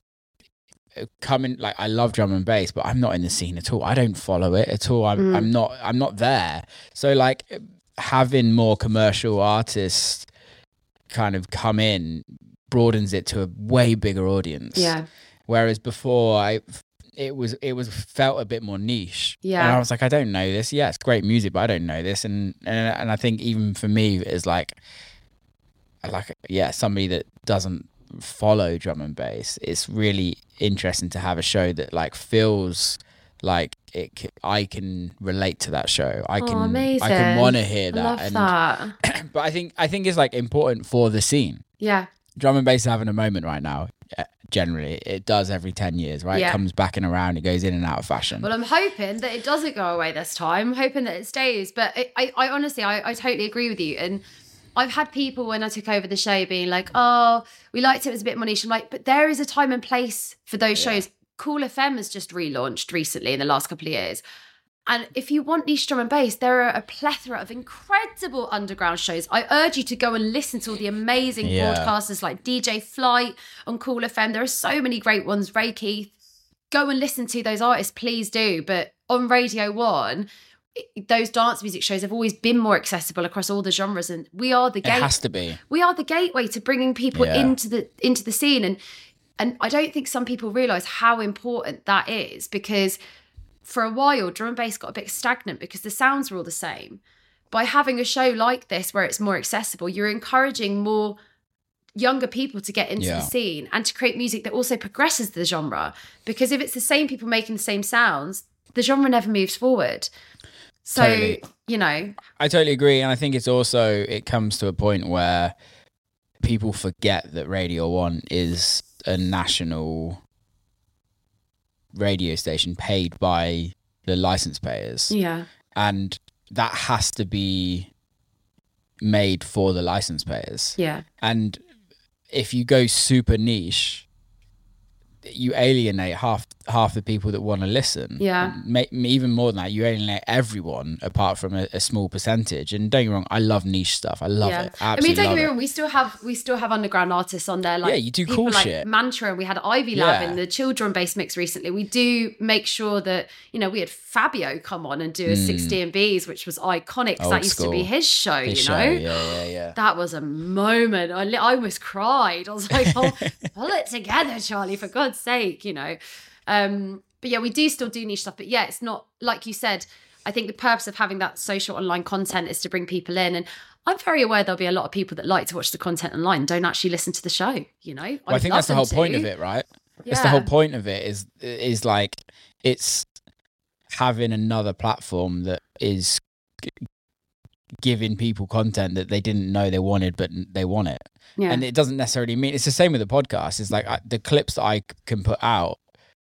coming like I love drum and bass, but I'm not in the scene at all. I don't follow it at all. I'm Mm. I'm not I'm not there. So like having more commercial artists kind of come in broadens it to a way bigger audience. Yeah. Whereas before I it was it was felt a bit more niche. Yeah. And I was like, I don't know this. Yeah, it's great music, but I don't know this. And and, and I think even for me it's like like yeah, somebody that doesn't follow drum and bass, it's really interesting to have a show that like feels like it. c- I can relate to that show. I Oh, can. I amazing. can want to hear I that. love and, that. But I think I think it's like important for the scene. Yeah. Drum and bass is having a moment right now. uh, Generally, it does every ten years, right? Yeah. It comes back and around. It goes in and out of fashion. Well, I'm hoping that it doesn't go away this time. I'm hoping that it stays. But it, I, I honestly, I, I totally agree with you. And I've had people when I took over the show being like, oh, we liked it, it was a bit more niche. I'm like, but there is a time and place for those shows. Cool F M has just relaunched recently in the last couple of years. And if you want niche drum and bass, there are a plethora of incredible underground shows. I urge you to go and listen to all the amazing Yeah. broadcasters like D J Flight on Cool F M. There are so many great ones. Ray Keith. Go and listen to those artists, please do. But on Radio One, it- those dance music shows have always been more accessible across all the genres, and we are the it gate. has to be. We are the gateway to bringing people Yeah. into the into the scene, and and I don't think some people realize how important that is, because for a while drum and bass got a bit stagnant because the sounds were all the same. By having a show like this where it's more accessible, you're encouraging more younger people to get into Yeah. the scene and to create music that also progresses the genre. Because if it's the same people making the same sounds, the genre never moves forward. So, Totally. you know, I totally agree, and I think it's also it comes to a point where people forget that Radio One is a national radio station paid by the license payers, yeah. and that has to be made for the license payers. Yeah. And if you go super niche, you alienate half half the people that want to listen. Yeah. And ma- even more than that, you alienate everyone apart from a, a small percentage. And don't get me wrong, I love niche stuff. I love it. I mean, Absolutely don't get love me it. wrong. We still have we still have underground artists on there. Like Yeah, you do people cool like shit. Mantra, and we had Ivy Lab Yeah. in the children bass mix recently. We do make sure that, you know, we had Fabio come on and do a sixteen Bs, which was iconic because Old that used to be school. his show. His you show, know, yeah, yeah, yeah. that was a moment. I, li- I almost cried. I was like, oh, pull it together, Charlie, for God's sake, you know. Um, but yeah, we do still do niche stuff. But yeah, it's not, like you said, I think the purpose of having that social online content is to bring people in. And I'm very aware there'll be a lot of people that like to watch the content online, don't actually listen to the show, you know? Well, I I'd think love that's the them whole to. point of it, right? That's the Yeah. whole point of it is is like it's having another platform that is g- giving people content that they didn't know they wanted, but they want it. Yeah. And it doesn't necessarily mean it's the same with the podcast. It's like I, the clips that I c- can put out,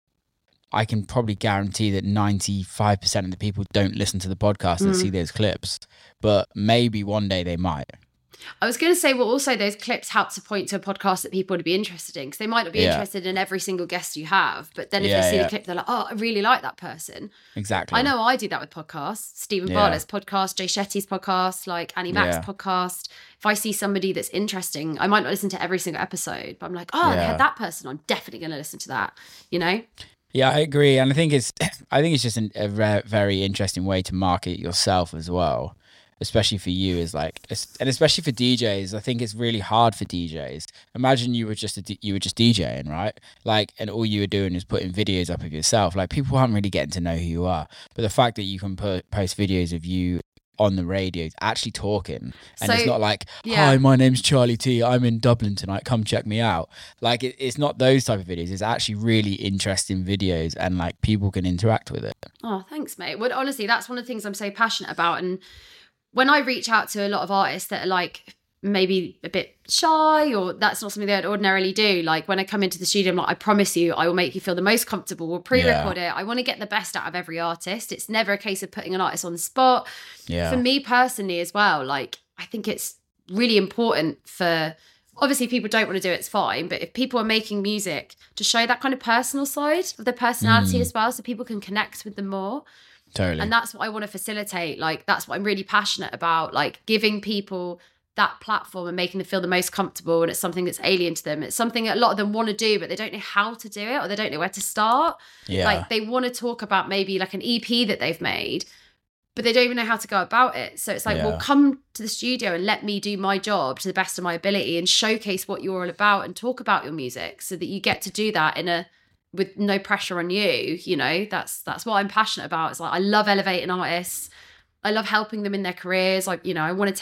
I can probably guarantee that ninety-five percent of the people don't listen to the podcast and Mm. see those clips, but maybe one day they might. I was going to say, well, also those clips help to point to a podcast that people would be interested in, because they might not be Yeah. interested in every single guest you have. But then if Yeah, they see yeah. the clip, they're like, oh, I really like that person. Exactly. I know I do that with podcasts. Stephen Yeah. Bartlett's podcast, Jay Shetty's podcast, like Annie Mac's Yeah. podcast. If I see somebody that's interesting, I might not listen to every single episode, but I'm like, oh, they Yeah. had that person. I'm definitely going to listen to that, you know? Yeah, I agree, and I think it's I think it's just an, a re- very interesting way to market yourself as well, especially for you as like, es- and especially for D Js. I think it's really hard for D Js. Imagine you were just a D- you were just DJing, right? Like, and all you were doing is putting videos up of yourself. Like, people aren't really getting to know who you are, but the fact that you can put post videos of you on the radio actually talking, and So, it's not like, yeah. hi, my name's Charlie T, I'm in Dublin tonight, come check me out. Like, it, it's not those type of videos. It's actually really interesting videos, and like people can interact with it. Oh, thanks, mate. Well, honestly, that's one of the things I'm so passionate about. And when I reach out to a lot of artists that are like maybe a bit shy, or that's not something they'd ordinarily do, like when I come into the studio, I'm like, I promise you, I will make you feel the most comfortable. We'll pre-record it. I want to get the best out of every artist. It's never a case of putting an artist on the spot. Yeah. For me personally as well, like I think it's really important for, obviously people don't want to do it, it's fine, but if people are making music, to show that kind of personal side of their personality Mm. as well, so people can connect with them more. Totally. And that's what I want to facilitate. Like, that's what I'm really passionate about, like giving people that platform and making them feel the most comfortable. And it's something that's alien to them. It's something that a lot of them want to do, but they don't know how to do it, or they don't know where to start. Yeah. Like, they want to talk about maybe like an E P that they've made, but they don't even know how to go about it. So it's like, Yeah. well, come to the studio and let me do my job to the best of my ability and showcase what you're all about and talk about your music, so that you get to do that in a, with no pressure on you. You know, that's that's what I'm passionate about. It's like, I love elevating artists. I love helping them in their careers. Like, you know, I want to take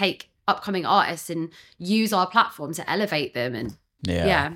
upcoming artists and use our platform to elevate them. And Yeah. yeah.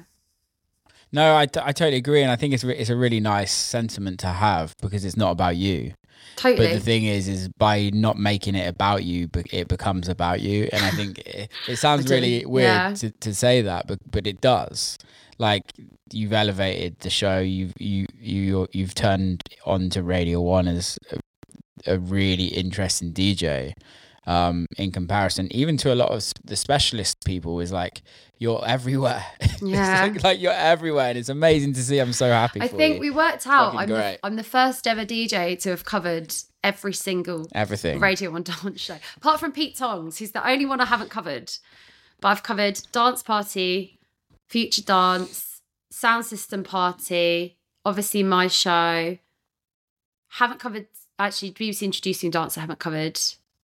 No, I, t- I totally agree. And I think it's, re- it's a really nice sentiment to have because it's not about you. Totally. But the thing is, is by not making it about you, be- it becomes about you. And I think it, it sounds really weird Yeah. to, to say that, but but it does. Like you've elevated the show, you've you you you've turned on to Radio One as a, a really interesting D J. Um, in comparison, even to a lot of s- the specialist people, is like you're everywhere. It's Yeah. like, like you're everywhere, and it's amazing to see. I'm so happy. I for think you. we worked out Fucking I'm the, great. I'm the first ever D J to have covered every single everything. Radio One dance show. Apart from Pete Tongs, he's the only one I haven't covered. But I've covered Dance Party, Future Dance, Sound System Party, obviously my show. Haven't covered, actually, B B C Introducing Dance I haven't covered.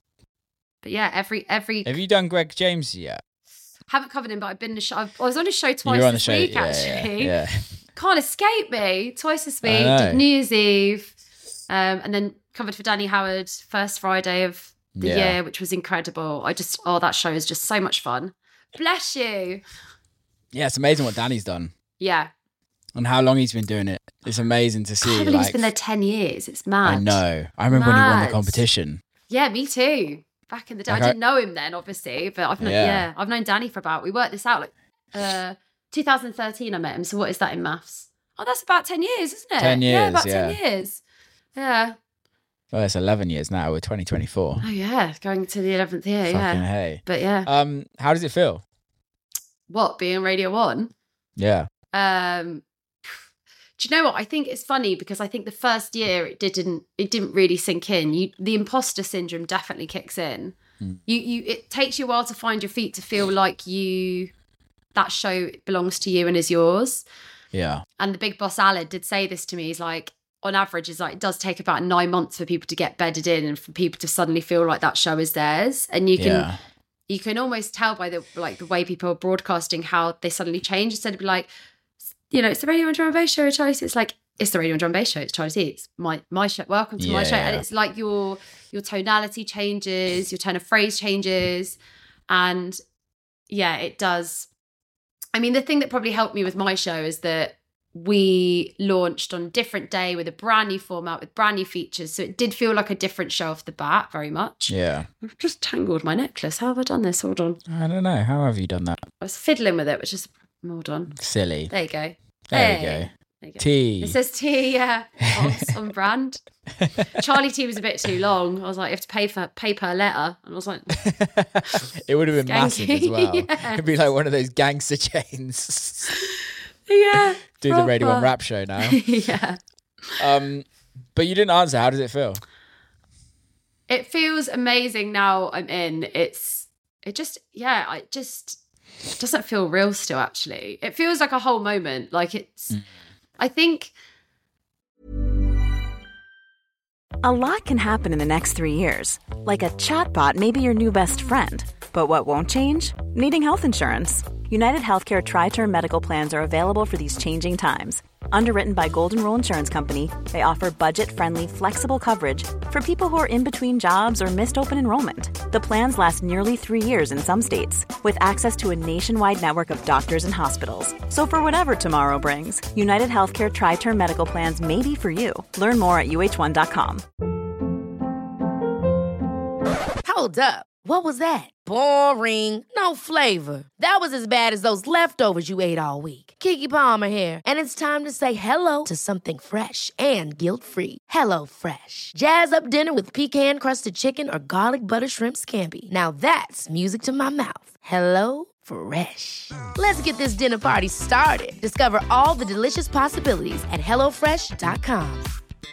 But yeah, every, every, Have you done Greg James yet? haven't covered him, but I've been in the show. I was on his show twice You're on the this show, week, yeah, actually. Yeah, yeah. Can't escape me. Twice this I week, know. did New Year's Eve, um, and then covered for Danny Howard first Friday of the Yeah. year, which was incredible. I just, oh, that show is just so much fun. Bless you. Yeah, it's amazing what Danny's done Yeah. and how long he's been doing it. It's amazing to I see. can't believe Like, he's been there ten years. It's mad. I know. I remember when he won the Mad. competition. Yeah, me too. Back in the day. Like I I- didn't know him then, obviously, but I've known, Yeah. yeah. I've known Danny for about, we worked this out, like uh, two thousand thirteen I met him. So what is that in maths? Oh, that's about ten years, isn't it? ten Yeah, years, about yeah. ten years. Yeah. Well, it's eleven years now. We're twenty twenty-four. Oh, yeah. Going to the eleventh year, Fucking yeah. hey. But yeah. Um, how does it feel? What, being Radio One? Yeah. Um, do you know what? I think it's funny because I think the first year it didn't it didn't really sink in. You the imposter syndrome definitely kicks in. Hmm. You you it takes you a while to find your feet to feel like you that show belongs to you and is yours. Yeah. And the big boss Aled did say this to me. He's like, on average, is like it does take about nine months for people to get bedded in and for people to suddenly feel like that show is theirs. And you can Yeah. you can almost tell by the like the way people are broadcasting how they suddenly change. Instead of be like, you know, it's the Radio and Drum and Bass show, Charlie C. It's like, it's the Radio and Drum and Bass show, it's Charlie C. It's my my show. Welcome to my Yeah, show. And yeah. it's like your your tonality changes, your tone of phrase changes. And yeah, it does. I mean, the thing that probably helped me with my show is that we launched on a different day with a brand new format, with brand new features. So it did feel like a different show off the bat, very much. Yeah. I've just tangled my necklace. How have I done this? Hold on. I don't know. How have you done that? I was fiddling with it, which is, hold on. Silly. There you go. There Hey. you go. There you go. T. It says T, yeah. Odds on brand. Charlie T was a bit too long. I was like, you have to pay for pay per letter. And I was like, It would have been massive as Skanky, well. yeah. It'd be like one of those gangster chains. yeah. Do the Radio One proper. rap show now. yeah. Um, but you didn't answer. How does it feel? It feels amazing now I'm in. It's, it just, yeah, I just, it doesn't feel real still, actually. It feels like a whole moment. Like it's, I think, A lot can happen in the next three years. Like a chatbot may be your new best friend. But what won't change? Needing health insurance. United Healthcare Tri-Term Medical Plans are available for these changing times. Underwritten by Golden Rule Insurance Company, they offer budget-friendly, flexible coverage for people who are in between jobs or missed open enrollment. The plans last nearly three years in some states, with access to a nationwide network of doctors and hospitals. So for whatever tomorrow brings, United Healthcare Tri-Term Medical Plans may be for you. Learn more at U H one dot com. Hold up. What was that? Boring. No flavor. That was as bad as those leftovers you ate all week. Keke Palmer here, and it's time to say hello to something fresh and guilt-free. Hello Fresh. Jazz up dinner with pecan-crusted chicken or garlic butter shrimp scampi. Now that's music to my mouth. Hello Fresh. Let's get this dinner party started. Discover all the delicious possibilities at hello fresh dot com.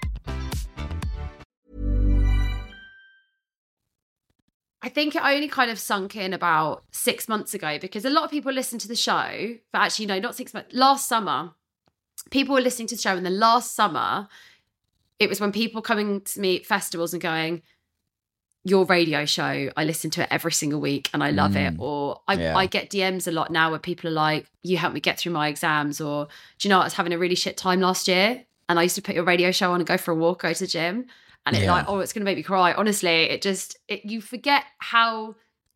I think it only kind of sunk in about six months ago because a lot of people listen to the show, but actually, no, not six months. Last summer, people were listening to the show, and the last summer, it was when people coming to me at festivals and going, your radio show, I listen to it every single week and I love Mm. it. Or I, Yeah. I get D Ms a lot now where people are like, you helped me get through my exams. Or, do you know, I was having a really shit time last year and I used to put your radio show on and go for a walk, go to the gym. And it's Yeah. like, oh, it's going to make me cry. Honestly, it just, it, you forget how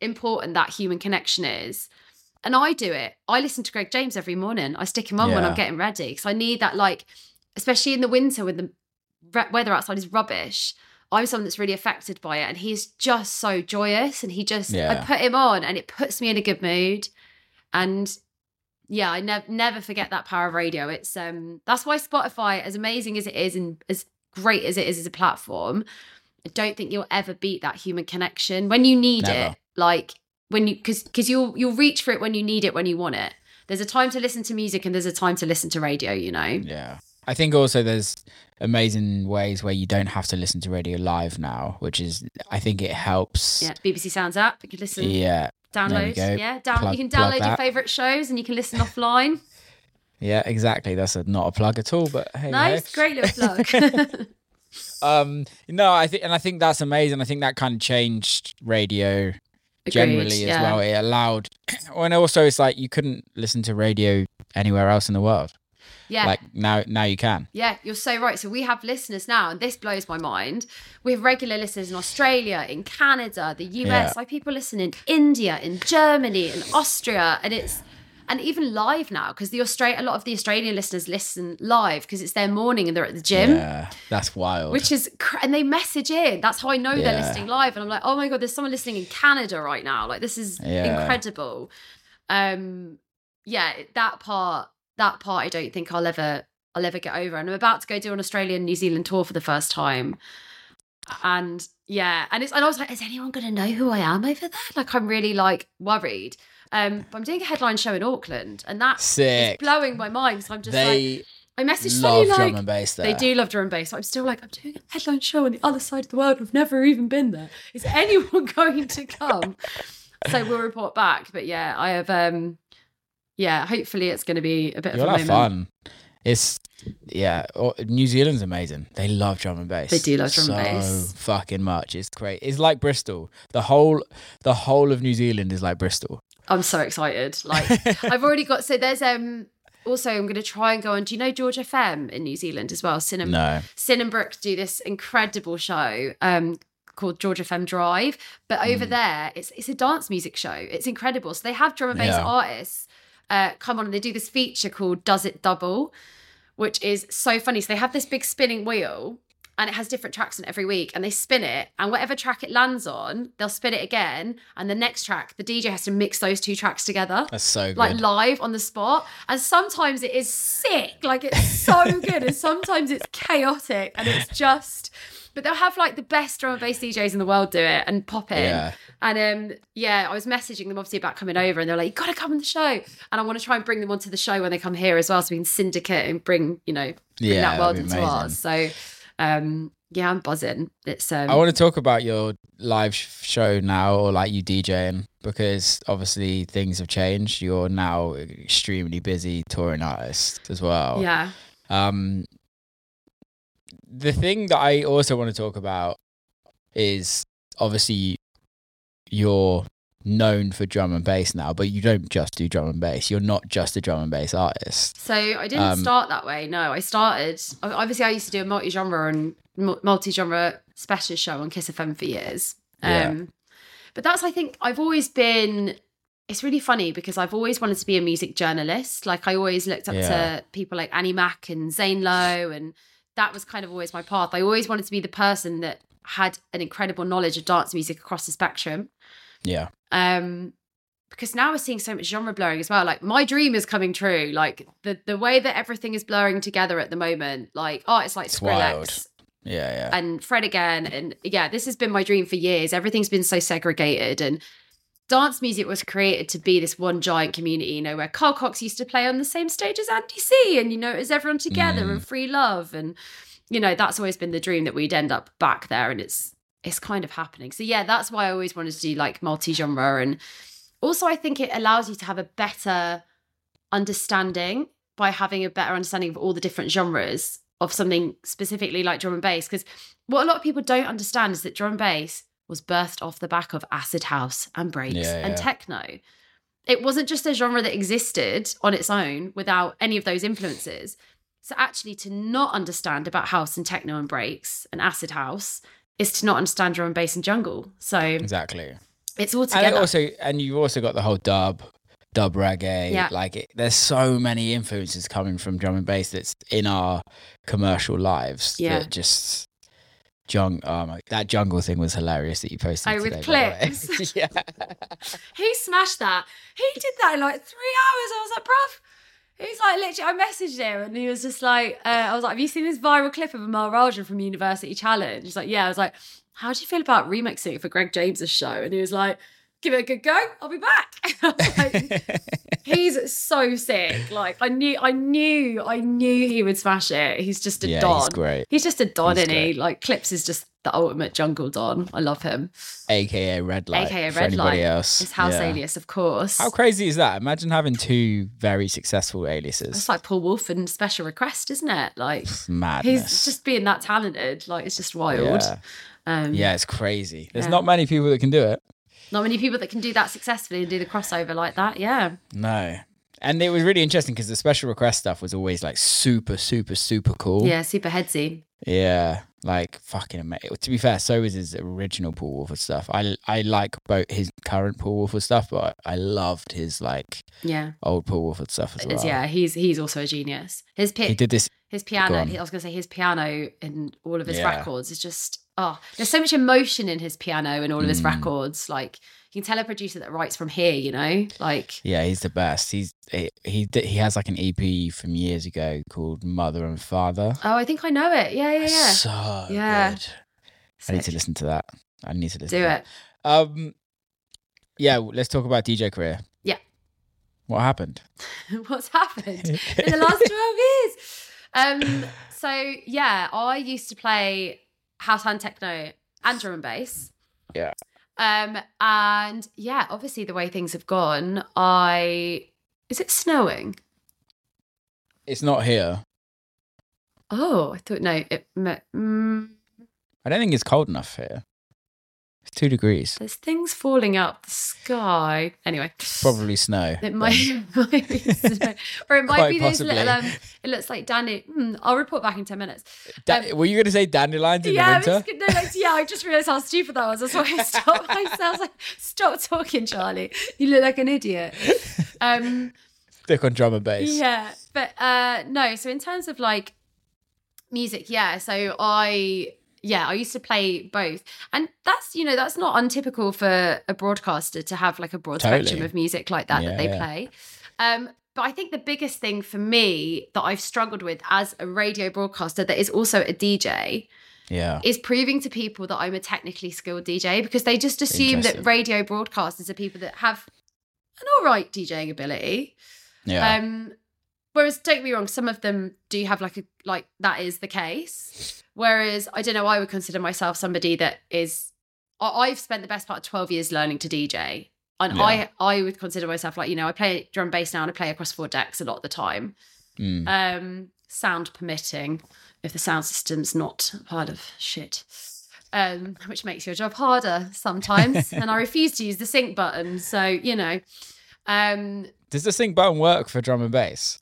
important that human connection is. And I do it. I listen to Greg James every morning. I stick him on yeah. when I'm getting ready because I need that, like, especially in the winter when the weather outside is rubbish. I'm someone that's really affected by it, and he's just so joyous, and he just yeah. I put him on and it puts me in a good mood. And yeah, I never never forget that power of radio. It's um that's why Spotify, as amazing as it is and as great as it is as a platform, I don't think you'll ever beat that human connection when you need never. it. Like when you because because you'll you'll reach for it when you need it, when you want it. There's a time to listen to music and there's a time to listen to radio, you know. Yeah. I think also there's amazing ways where you don't have to listen to radio live now, which is, I think it helps. Yeah, B B C Sounds app, you can listen. Yeah. Download. Yeah, down, plug, you can download your favourite shows and you can listen offline. Yeah, exactly. That's a, not a plug at all, but hey. Nice, hey. Great little plug. um, no, I think, and I think that's amazing. I think that kind of changed radio Agreed, generally as yeah. well. It allowed, and also it's like you couldn't listen to radio anywhere else in the world. Yeah. Like now now you can. Yeah, you're so right. So we have listeners now, and this blows my mind. We have regular listeners in Australia, in Canada, the U S, yeah. like people listen in India, in Germany, in Austria, and it's and even live now because the Austra- a lot of the Australian listeners listen live because it's their morning and they're at the gym. Yeah, that's wild. Which is cr- and they message in. That's how I know yeah. they're listening live, and I'm like, oh my god, there's someone listening in Canada right now. Like this is yeah. incredible. Um, yeah, that part. That part I don't think I'll ever I'll ever get over. And I'm about to go do an Australian New Zealand tour for the first time. And yeah, and it's and I was like, is anyone gonna know who I am over there? Like I'm really like worried. Um but I'm doing a headline show in Auckland and that's Sick. It's blowing my mind. So I'm just they like I messaged love Sonny like drum and bass there. They do love drum and bass. So I'm still like, I'm doing a headline show on the other side of the world. I've never even been there. Is anyone going to come? So we'll report back. But yeah, I have um yeah, hopefully it's going to be a bit You'll of a have moment. fun. It's, yeah, New Zealand's amazing. They love drum and bass. They do love drum so and bass. So fucking much. It's great. It's like Bristol. The whole the whole of New Zealand is like Bristol. I'm so excited. Like, I've already got, so there's, um. also I'm going to try and go on, do you know George F M in New Zealand as well? Sin and, no. Sin and Brooke do this incredible show, um, called George F M Drive. But over mm. there, it's it's a dance music show. It's incredible. So they have drum and bass yeah. artists Uh, come on and they do this feature called Does It Double, which is so funny. So they have this big spinning wheel and it has different tracks on it every week and they spin it and whatever track it lands on, they'll spin it again and the next track, the D J has to mix those two tracks together. That's so good. Like live on the spot. And sometimes it is sick, like it's so good and sometimes it's chaotic and it's just... But they'll have like the best drum and bass D Js in the world do it and pop in. Yeah. And um, yeah, I was messaging them obviously about coming over and they're like, you got to come on the show. And I want to try and bring them onto the show when they come here as well so we can syndicate and bring, you know, bring yeah, that world into ours. So um, yeah, I'm buzzing. It's. Um, I want to talk about your live show now or like you DJing because obviously things have changed. You're now extremely busy touring artist as well. Yeah. Um. The thing that I also want to talk about is obviously you're known for drum and bass now, but you don't just do drum and bass. You're not just a drum and bass artist. So I didn't um, start that way. No, I started, obviously I used to do a multi-genre and multi-genre specialist show on Kiss F M for years. Um, yeah. But that's, I think, I've always been, it's really funny because I've always wanted to be a music journalist. Like I always looked up yeah. to people like Annie Mac and Zane Lowe and that was kind of always my path. I always wanted to be the person that had an incredible knowledge of dance music across the spectrum. Yeah. Um, because now we're seeing so much genre blurring as well. Like my dream is coming true. Like the the way that everything is blurring together at the moment. Like oh, it's like it's Skrillex. Wild. Yeah, yeah. And Fred again, and yeah, this has been my dream for years. Everything's been so segregated and. Dance music was created to be this one giant community, you know, where Carl Cox used to play on the same stage as Andy C and, you know, it was everyone together mm. and free love. And, you know, that's always been the dream that we'd end up back there and it's it's kind of happening. So, yeah, that's why I always wanted to do like multi-genre. And also I think it allows you to have a better understanding by having a better understanding of all the different genres of something specifically like drum and bass. Because what a lot of people don't understand is that drum and bass was birthed off the back of acid house and breaks yeah, yeah. and techno. It wasn't just a genre that existed on its own without any of those influences. So actually to not understand about house and techno and breaks and acid house is to not understand drum and bass and jungle. So exactly. It's all And together. it also, and you've also got the whole dub, dub reggae. Yeah. Like it, there's so many influences coming from drum and bass that's in our commercial lives. Yeah. That just jung. Oh my, that jungle thing was hilarious that you posted. Oh, with today, by the way. clips. Yeah. He smashed that. He did that in like three hours. I was like, bruv. He's like, literally, I messaged him and he was just like, uh, I was like, have you seen this viral clip of Amal Rajan from University Challenge? He's like, yeah. I was like, how do you feel about remixing it for Greg James's show? And he was like, give it a good go. I'll be back. I was like, he's so sick. Like I knew, I knew, I knew he would smash it. He's just a Yeah, don. he's great. He's just a don, He's isn't he? great. Like Clips is just the ultimate jungle don. I love him. A K A Red Light. A K A for Red anybody Light. else. His house Yeah. alias, of course. How crazy is that? Imagine having two very successful aliases. It's like Paul Wolf and Special Request, isn't it? Like Madness. he's just being that talented. Like it's just wild. Yeah. Um, Yeah, it's crazy. There's Yeah. not many people that can do it. Not many people that can do that successfully and do the crossover like that. Yeah. No. And it was really interesting because the Special Request stuff was always like super, super, super cool. Yeah, super headsy. Yeah. Like fucking amazing. To be fair, so was his original Paul Wolford stuff. I I like both his current Paul Wolford stuff, but I loved his like Yeah. old Paul Wolford stuff as well. Yeah, he's he's also a genius. His pi- He did this. his Go piano, on. I was going to say his piano in all of his Yeah. records is just, oh, there's so much emotion in his piano and all of his Mm. records. Like you can tell a producer that writes from here, you know, like, Yeah, he's the best. He's he he, did- he has like an E P from years ago called Mother and Father. oh, I think I know it. Yeah, yeah, yeah. So Yeah. good. I need to Sick. listen to that. I need to listen. Do to it. that. Um, yeah. Let's talk about D J career. Yeah. What happened? What's happened in the last twelve years? Um, so yeah, I used to play house and techno and drum and bass. Yeah. Um, and yeah, obviously the way things have gone, I is it snowing? It's not here. Oh, I thought no. It, mm, I don't think it's cold enough here. It's two degrees. there's things falling out the sky. Anyway, Probably snow. it might, might be snow. Or it might Quite be those possibly. little. Um, it looks like Danny. Hmm, I'll report back in ten minutes. Da- Um, were you going to say dandelions in yeah, I the was winter? gonna, like, yeah, I just realised how stupid that was. That's why I stopped myself. I was like, stop talking, Charlie. You look like an idiot. Um, Stick on drum and bass. yeah, but uh, no. So in terms of like music, yeah. So I, yeah, I used to play both, and that's you know that's not untypical for a broadcaster to have like a broad Totally. spectrum of music like that Yeah, that they yeah. play. Um, but I think the biggest thing for me that I've struggled with as a radio broadcaster that is also a D J Yeah. is proving to people that I'm a technically skilled D J because they just assume that Interesting. radio broadcasters are people that have an all right DJing ability. Yeah. Um, whereas don't get me wrong, some of them do have like a like that is the case. Whereas I don't know, I would consider myself somebody that is. I- I've spent the best part of twelve years learning to D J, and Yeah. I I would consider myself like you know I play drum and bass now and I play across four decks a lot of the time. Mm. Um, sound permitting, if the sound system's not a pile of shit. Um, which makes your job harder sometimes. And I refuse to use the sync button. So, you know. Um, Does the sync button work for drum and bass?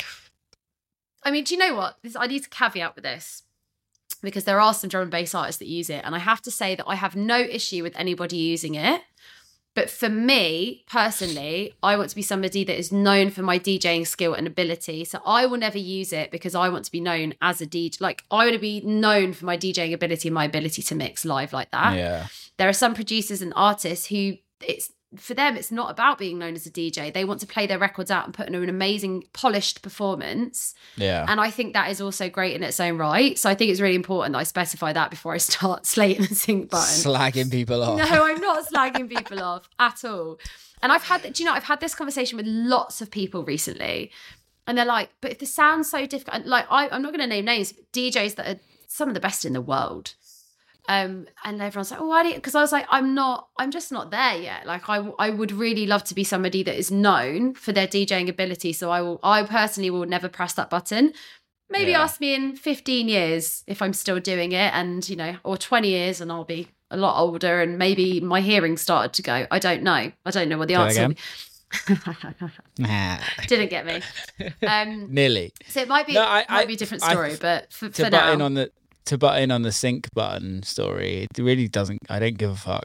I mean, do you know what? This, I need to caveat with this because there are some drum and bass artists that use it. And I have to say that I have no issue with anybody using it. But for me, personally, I want to be somebody that is known for my DJing skill and ability. So I will never use it because I want to be known as a D J. Like, I want to be known for my DJing ability and my ability to mix live like that. Yeah. There are some producers and artists who it's for them, it's not about being known as a D J. They want to play their records out and put in an amazing, polished performance. Yeah. And I think that is also great in its own right. So I think it's really important that I specify that before I start slating the sync button. Slagging people off. No, I'm not slagging people off at all. And I've had, do you know, I've had this conversation with lots of people recently. And they're like, but if the sound's so difficult, like I, I'm not going to name names, but D Js that are some of the best in the world. Um, and everyone's like, oh, why do you? Because I was like, I'm not, I'm just not there yet. Like, I, I would really love to be somebody that is known for their DJing ability. So I will, I personally will never press that button. Maybe Yeah. ask me in fifteen years if I'm still doing it, and you know, or twenty years, and I'll be a lot older, and maybe my hearing started to go. I don't know. I don't know what the Say answer. that will Nah. be. Didn't get me. Um, Nearly. so it might be, No, I- might I- be a different I- story, but for, To for butt now, in on the to butt in on the sync button story, it really doesn't. I don't give a fuck.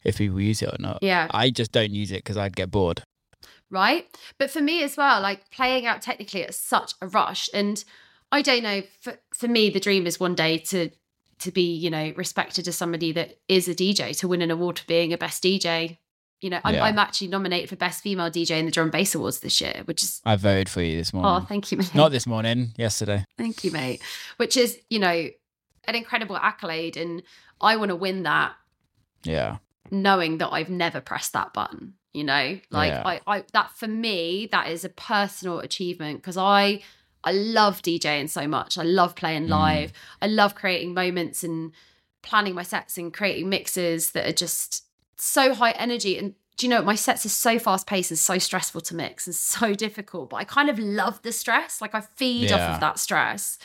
if people use it or not. Yeah. I just don't use it because I'd get bored. Right. But for me as well, like playing out technically at such a rush. And I don't know, for, for me, the dream is one day to to be, you know, respected as somebody that is a D J, to win an award for being a best D J. You know, I'm, Yeah. I'm actually nominated for Best Female D J in the Drum and Bass Awards this year, which is... I voted for you this morning. Oh, thank you, mate. Not this morning, yesterday. Thank you, mate. Which is, you know, an incredible accolade. And I want to win that Yeah. knowing that I've never pressed that button, you know? Like, Yeah. I, I, that for me, that is a personal achievement because I... I love DJing so much. I love playing live. Mm. I love creating moments and planning my sets and creating mixes that are just so high energy. And do you know, my sets are so fast paced and so stressful to mix and so difficult, but I kind of love the stress. Like I feed Yeah. off of that stress.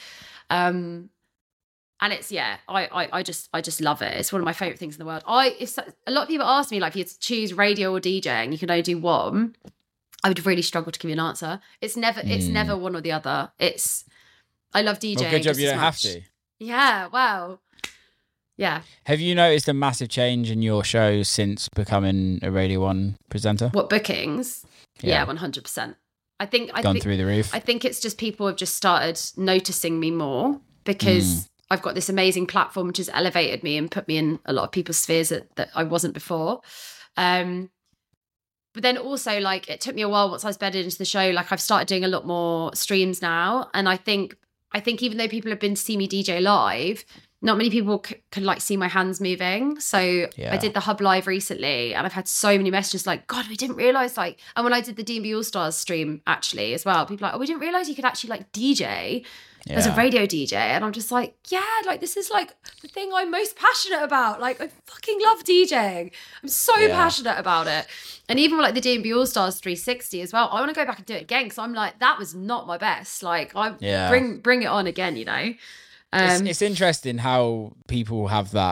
Um, and it's, yeah, I, I, I just, I just love it. It's one of my favorite things in the world. I, if so, a lot of people ask me, like, if you had to choose radio or DJing, you can only do one. I would really struggle to give you an answer. It's never, it's Mm. never one or the other. It's, I love DJing. Well, good job just you as don't have much. to. Yeah, wow. Yeah. Have you noticed a massive change in your show since becoming a Radio One presenter? What, bookings? Yeah. Yeah, one hundred percent. I think, I Gone think, through the roof? I think it's just people have just started noticing me more because Mm. I've got this amazing platform which has elevated me and put me in a lot of people's spheres that, that I wasn't before. Um, But then also, like, it took me a while once I was bedded into the show. Like, I've started doing a lot more streams now. And I think, I think even though people have been to see me D J live, not many people c- can, like, see my hands moving. So Yeah. I did the Hub Live recently, and I've had so many messages like, God, we didn't realise, like, and when I did the D and B All-Stars stream, actually, as well, people are like, oh, we didn't realise you could actually, like, D J as a Yeah. radio D J. And I'm just like, yeah, like, this is, like, the thing I'm most passionate about. Like, I fucking love DJing. I'm so Yeah. passionate about it. And even with, like, the D and B All-Stars three sixty as well, I want to go back and do it again because I'm like, that was not my best. Like, I Yeah. bring bring it on again, you know? It's, Um, it's interesting how people have that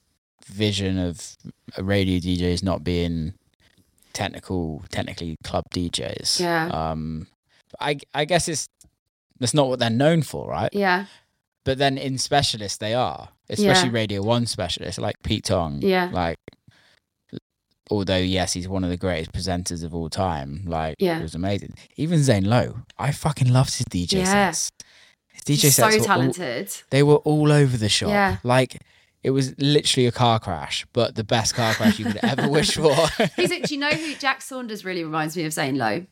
vision of a radio D Js not being technical, technically club D Js. Yeah. Um, I I guess it's that's not what they're known for, right? yeah, But then in specialists, they are, especially Yeah. Radio One specialists like Pete Tong. Yeah. Like, although yes, he's one of the greatest presenters of all time. Like, Yeah. it was amazing. Even Zane Lowe, I fucking loved his D J Yeah. sets. His D J he's so sets were all- talented. they were all over the shop. Yeah. Like, it was literally a car crash, but the best car crash you could ever wish for. Who's it? Do you know who Jack Saunders really reminds me of? Zane Lowe.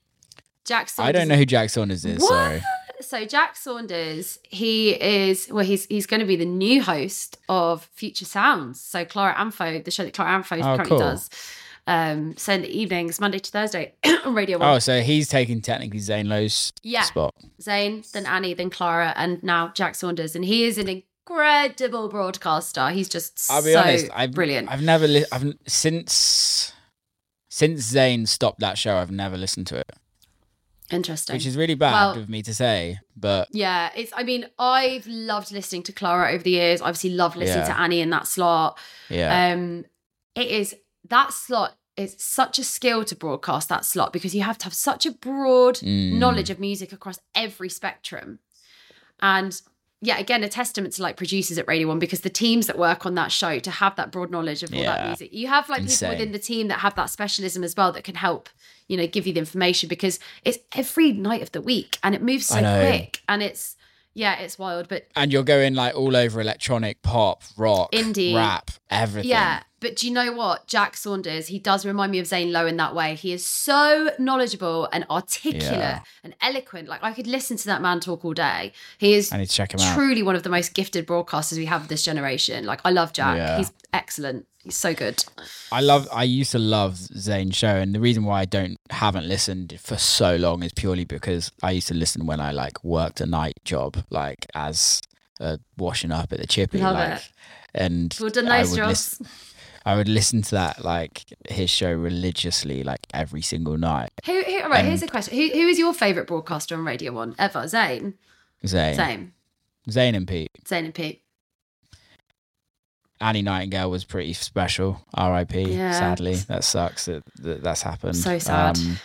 Jack Saunders. I don't know who Jack Saunders is, What? sorry. So Jack Saunders, he is well, he's he's going to be the new host of Future Sounds. So Clara Amfo, the show that Clara Amfo Oh, currently cool. does. Um, so in the evenings, Monday to Thursday on Radio One. Oh, so he's taking technically Zane Lowe's Yeah. spot. Zane, then Annie, then Clara, and now Jack Saunders, and he is an incredible broadcaster. He's just I'll be so honest, I've, brilliant. I've never, li- I've since since Zane stopped that show, I've never listened to it, Interesting. which is really bad Well- of me to say, but Yeah, it's. I mean, I've loved listening to Clara over the years. Obviously, love listening Yeah. to Annie in that slot. yeah, Um, it is that slot is such a skill to broadcast that slot because you have to have such a broad Mm. knowledge of music across every spectrum. And yeah, again, a testament to like producers at Radio One because the teams that work on that show to have that broad knowledge of all that Yeah. music. You have like Insane. people within the team that have that specialism as well that can help, you know, give you the information because it's every night of the week and it moves so I know. quick and it's yeah, it's wild. But and you're going like all over electronic, pop, rock, Indie. rap, everything. yeah, but do you know what? Jack Saunders, he does remind me of Zane Lowe in that way. He is so knowledgeable and articulate Yeah. and eloquent. Like I could listen to that man talk all day. He is I need to check him out. truly one of the most gifted broadcasters we have this generation. Like I love Jack. Yeah. He's excellent. He's so good. I love. I used to love Zane's show, and the reason why I don't haven't listened for so long is purely because I used to listen when I like worked a night job, like as uh, washing up at the chippy, Love like, it. and We've done I those would jobs. listen. I would listen to that like his show religiously, like every single night. Who, who, all right, And- here's a question. Who, who is your favourite broadcaster on Radio One ever? Zane? Zane, Same. Zane and Pete. Zane and Pete. Annie Nightingale was pretty special. R I P. Yeah. Sadly, that sucks that, that that's happened. So sad. Um,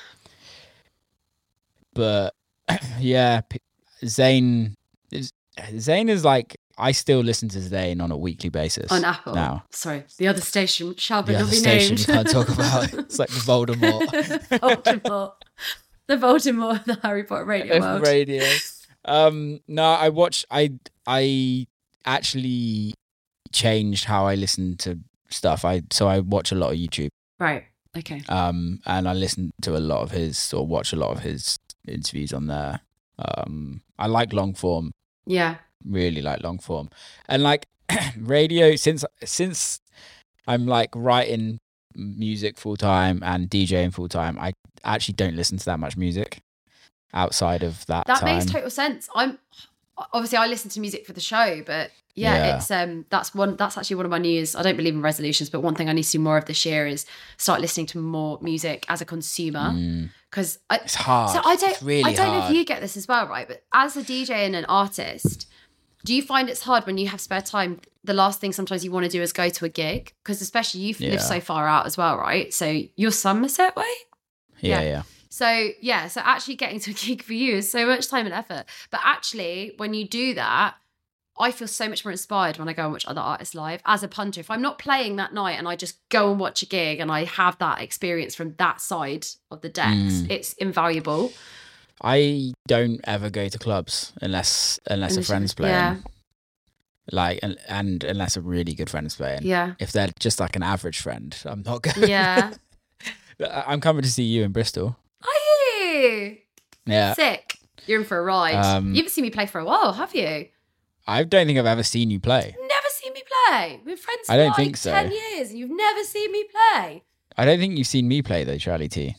but yeah, P- Zayn is Zayn is like I still listen to Zayn on a weekly basis. On Apple. Now. Sorry, the other station shall but The not other be station named. you can't talk about. It's like the Voldemort. Voldemort. The Voldemort of the Harry Potter radio world. Radio. Um, no, I watch. I I actually changed how I listen to stuff. I so I watch a lot of YouTube. Right. Okay. Um, and I listen to a lot of his or watch a lot of his interviews on there. Um, I like long form. Yeah. Really like long form, and like radio. Since since I'm like writing music full time and DJing full time, I actually don't listen to that much music outside of that. That time. makes total sense. I'm obviously I listen to music for the show, but yeah, Yeah. it's um that's one that's actually one of my New Year's. I don't believe in resolutions, but one thing I need to do more of this year is start listening to more music as a consumer because I It's hard. So I don't It's really I don't know hard. if you get this as well, right? But as a D J and an artist, do you find it's hard when you have spare time? The last thing sometimes you want to do is go to a gig because especially you Yeah. live so far out as well, right? So you're Somerset way. Yeah, yeah. yeah. So yeah, so actually getting to a gig for you is so much time and effort. But actually, when you do that, I feel so much more inspired when I go and watch other artists live as a punter. If I'm not playing that night and I just go and watch a gig and I have that experience from that side of the decks, Mm. it's invaluable. I don't ever go to clubs unless unless a Unless you- friend's playing. yeah. Like and, and unless a really good friend's playing. Yeah. If they're just like an average friend, I'm not going. Yeah. I'm coming to see you in Bristol. Are you? Yeah. Sick. You're in for a ride. Um, you haven't seen me play for a while, have you? I don't think I've ever seen you play. Never seen me play. We've been friends for I don't like think so. ten years and you've never seen me play. I don't think you've seen me play though, Charlie T.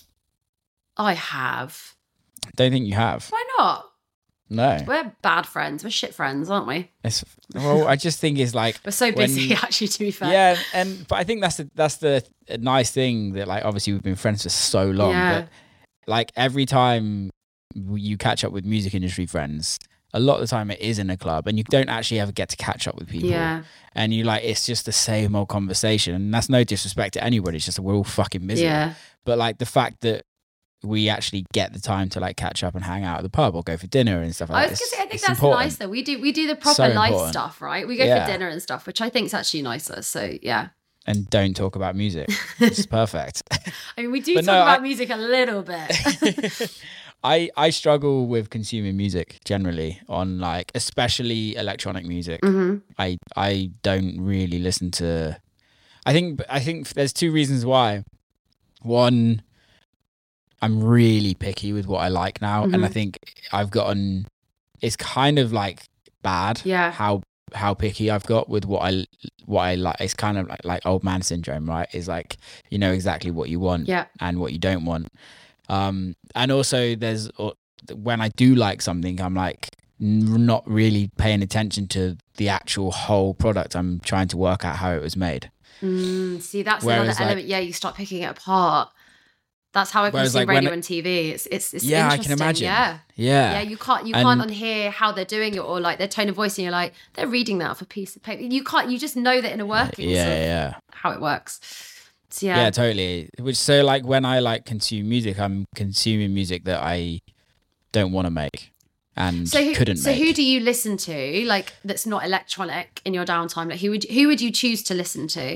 I have. Don't think you have. Why not? No. We're bad friends. We're shit friends, aren't we? It's, well, I just think it's like We're so when- busy, actually, to be fair. Yeah, and but I think that's the that's the nice thing that like obviously we've been friends for so long, Yeah. but like every time you catch up with music industry friends, a lot of the time it is in a club, and you don't actually ever get to catch up with people. Yeah. And you like it's just the same old conversation, and that's no disrespect to anybody. It's just that we're all fucking busy. Yeah. But like the fact that we actually get the time to like catch up and hang out at the pub or go for dinner and stuff like I that. was gonna It's- say, I think it's that's important. nice though. We do we do the proper So life important. stuff, right? We go Yeah. for dinner and stuff, which I think is actually nicer. So yeah. And don't talk about music. It's perfect. I mean, we do But talk no, about I- music a little bit. I I struggle with consuming music generally on like especially electronic music. Mm-hmm. I I don't really listen to. I think I think there's two reasons why. One, I'm really picky with what I like now, and I Mhm. think I've gotten. It's kind of like bad. Yeah. How how picky I've got with what I what I like. It's kind of like like old man syndrome, right? Is like you know exactly what you want Yeah. and what you don't want. Um, and also there's uh, when I do like something, I'm like n- not really paying attention to the actual whole product. I'm trying to work out how it was made. Mm, see, that's Whereas, another like- element. Yeah, you start picking it apart. That's how I Whereas, consume like, when radio I- and T V. It's it's, it's Yeah, I interesting. can imagine. Yeah. Yeah. Yeah, you can't you And- can't unhear how they're doing it or like their tone of voice, and you're like they're reading that off a piece of paper. You can't. You just know that in a workings Yeah, of yeah. how it works. So, Yeah. yeah, totally. Which so like when I like consume music, I'm consuming music that I don't want to make and So who, couldn't so make. who do you listen to like that's not electronic in your downtime? Like who would who would you choose to listen to?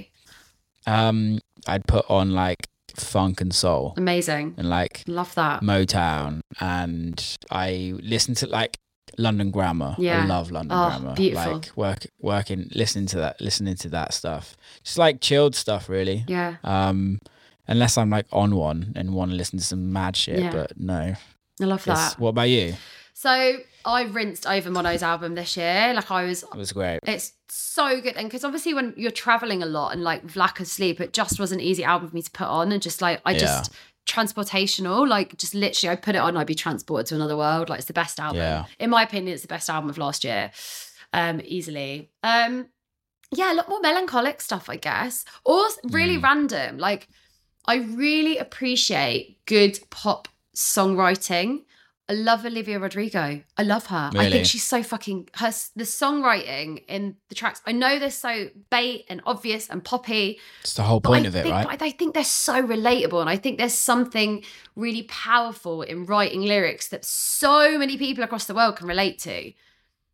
um, I'd put on like funk and soul Amazing, and like love that. Motown, and I listen to like London Grammar. Yeah. I love London Oh, Grammar. beautiful. Like work working listening to that listening to that stuff. Just like chilled stuff really. Yeah, Um unless I'm like on one and want to listen to some mad shit, Yeah. but no. I love It's- that. What about you? So I rinsed over Mono's album this year. Like I was It was great. It's so good. And because obviously when you're traveling a lot and like with lack of sleep, it just was an easy album for me to put on. And just like, I Yeah. just, transportational, like just literally, I put it on and I'd be transported to another world. Like it's the best album. Yeah. In my opinion, it's the best album of last year. Um, easily. Um, yeah, a lot more melancholic stuff, I guess. Or really Mm. random. Like I really appreciate good pop songwriting. I love Olivia Rodrigo. I love her. I Really? think she's so fucking her the songwriting in the tracks. I know they're so bait and obvious and poppy. It's the whole But point I of it, think, right? but I think they're so relatable, and I think there's something really powerful in writing lyrics that so many people across the world can relate to.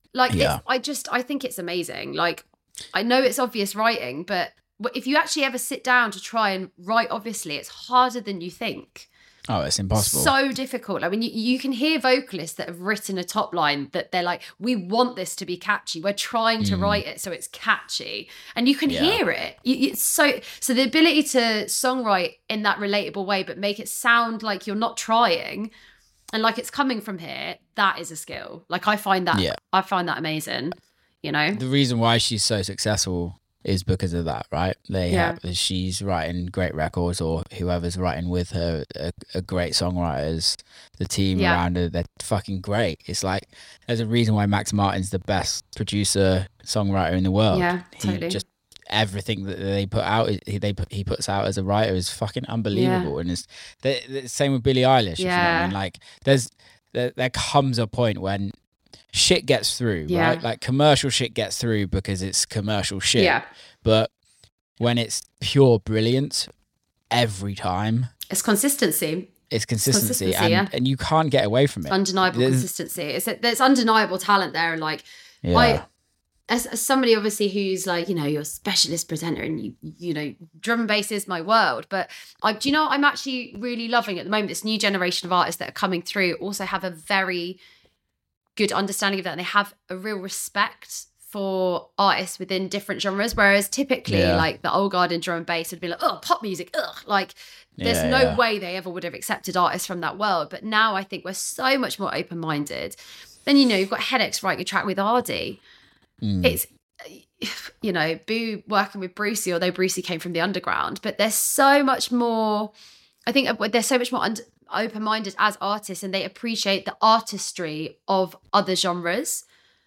Like, Yeah. it's, I just, I think it's amazing. Like, I know it's obvious writing, but if you actually ever sit down to try and write, obviously, it's harder than you think. Oh, it's impossible. So difficult. I mean, you, you can hear vocalists that have written a top line that they're like, we want this to be catchy. We're trying to mm. write it so it's catchy. And you can yeah. hear it. You, it's so, so the ability to songwrite in that relatable way, but make it sound like you're not trying and like it's coming from here, that is a skill. Like I find that, yeah. I find that amazing, you know? The reason why she's so successful is because of that, right? They yeah. have, she's writing great records, or whoever's writing with her are, are great songwriters. The team yeah. around her, they're fucking great. It's like there's a reason why Max Martin's the best producer songwriter in the world. Yeah, he totally. Just everything that they put out, he they put, he puts out as a writer is fucking unbelievable. Yeah. And it's the, the same with Billie Eilish. Yeah, if you know what I mean? Like there's there, there comes a point when shit gets through, yeah. right? Like commercial shit gets through because it's commercial shit. Yeah. But when it's pure brilliance every time, it's consistency. It's consistency, it's consistency and, yeah. and you can't get away from it. Undeniable there's, consistency. It's a, there's undeniable talent there, and like, yeah. I, as, as somebody obviously who's like, you know, you're a specialist presenter, and you, you know, drum and bass is my world. But I, do you know, I'm actually really loving at the moment this new generation of artists that are coming through. Also have a very good understanding of that, and they have a real respect for artists within different genres, whereas typically yeah. like the old guard in drum and bass would be like, oh, pop music, ugh. Like there's yeah, no yeah. way they ever would have accepted artists from that world. But now I think we're so much more open-minded. Then, you know, you've got Headaches writing a track with Ardy. Mm. It's, you know, Boo working with Brucey, although Brucey came from the underground, but there's so much more, I think they're so much more un- open-minded as artists, and they appreciate the artistry of other genres.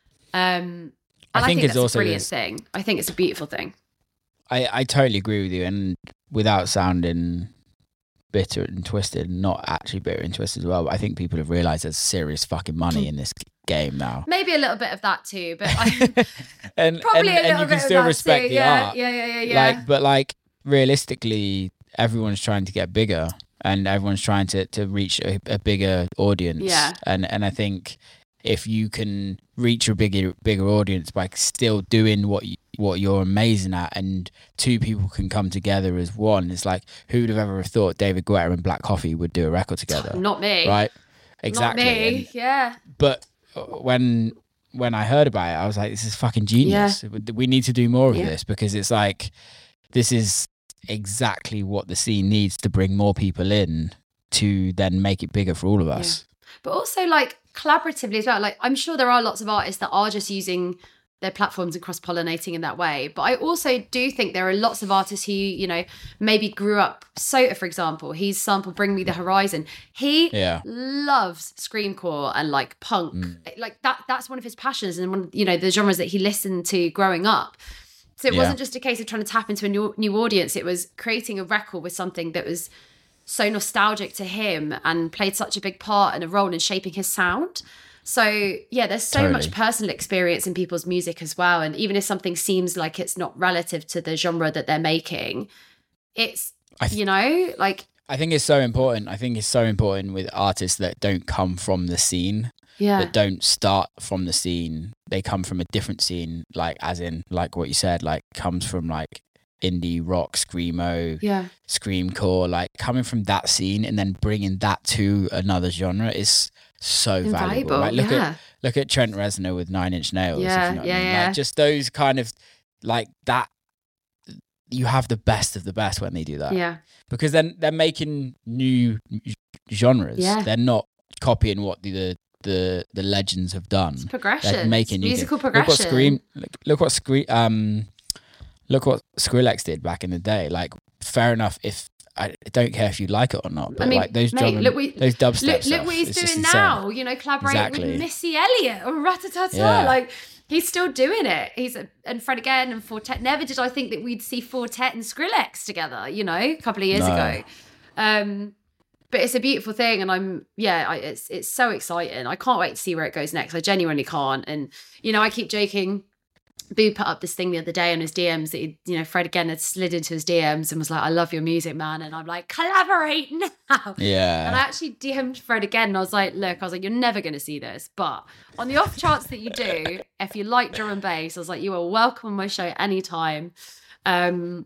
Um, And I, I think, think it's that's also a brilliant this, thing. I think it's a beautiful thing. I, I totally agree with you. And without sounding bitter and twisted, not actually bitter and twisted as well, but I think people have realised there's serious fucking money in this game now. Maybe a little bit of that too, but I, and, probably and, a little and you bit can of still that respect too. the yeah, art. Yeah, yeah, yeah, yeah. Like, but like realistically, everyone's trying to get bigger, and everyone's trying to, to reach a, a bigger audience. Yeah. And and I think if you can reach a bigger bigger audience by still doing what you, what you're amazing at, and two people can come together as one, it's like, who would have ever have thought David Guetta and Black Coffee would do a record together? Not me. Right? Exactly. Not me. And, yeah. But when when I heard about it, I was like, this is fucking genius. Yeah. We need to do more of yeah. this, because it's like, this is exactly what the scene needs to bring more people in to then make it bigger for all of us. Yeah. But also like collaboratively as well. Like I'm sure there are lots of artists that are just using their platforms and cross-pollinating in that way. But I also do think there are lots of artists who, you know, maybe grew up. Sota, for example, he's sampled Bring Me the Horizon. He yeah. loves screamcore and like punk. Mm. Like that that's one of his passions, and one, you know, the genres that he listened to growing up. So it yeah. wasn't just a case of trying to tap into a new, new audience. It was creating a record with something that was so nostalgic to him and played such a big part and a role in shaping his sound. So yeah, there's so totally. much personal experience in people's music as well. And even if something seems like it's not relative to the genre that they're making, it's, th- you know, like... I think it's so important. I think it's so important with artists that don't come from the scene. Yeah. That don't start from the scene. They come from a different scene, like as in, like what you said, like comes from like indie rock, screamo, yeah. screamcore, like coming from that scene and then bringing that to another genre is so Invaluable, valuable. Like look yeah. at look at Trent Reznor with Nine Inch Nails. Yeah, if you know what yeah, I mean. yeah. Like just those kind of like that. You have the best of the best when they do that. Yeah. Because then they're making new genres. Yeah. They're not copying what the, the the the legends have done. It's progression. They're making it's musical things. progression. Look what Scream. Look, look what Scream. Um, look what Skrillex did back in the day. Like, fair enough. If I don't care if you like it or not, but I mean, like those mate, drum, look, we, those dubstep look, stuff, look what he's it's just doing insane. now. You know, collaborating Exactly. with Missy Elliott or Ratatata. Yeah. Like he's still doing it. He's a, and Fred again and Fortet. Never did I think that we'd see Fortet and Skrillex together. You know, a couple of years No. ago. Um, but it's a beautiful thing, and I'm yeah, I, it's it's so exciting. I can't wait to see where it goes next. I genuinely can't. And you know, I keep joking. Boo put up this thing the other day on his D Ms that, he, you know, Fred again had slid into his D Ms and was like, I love your music, man. And I'm like, collaborate now. Yeah. And I actually D M'd Fred again and I was like, look, I was like, you're never going to see this. But on the off chance that you do, if you like drum and bass, I was like, you are welcome on my show anytime. Um,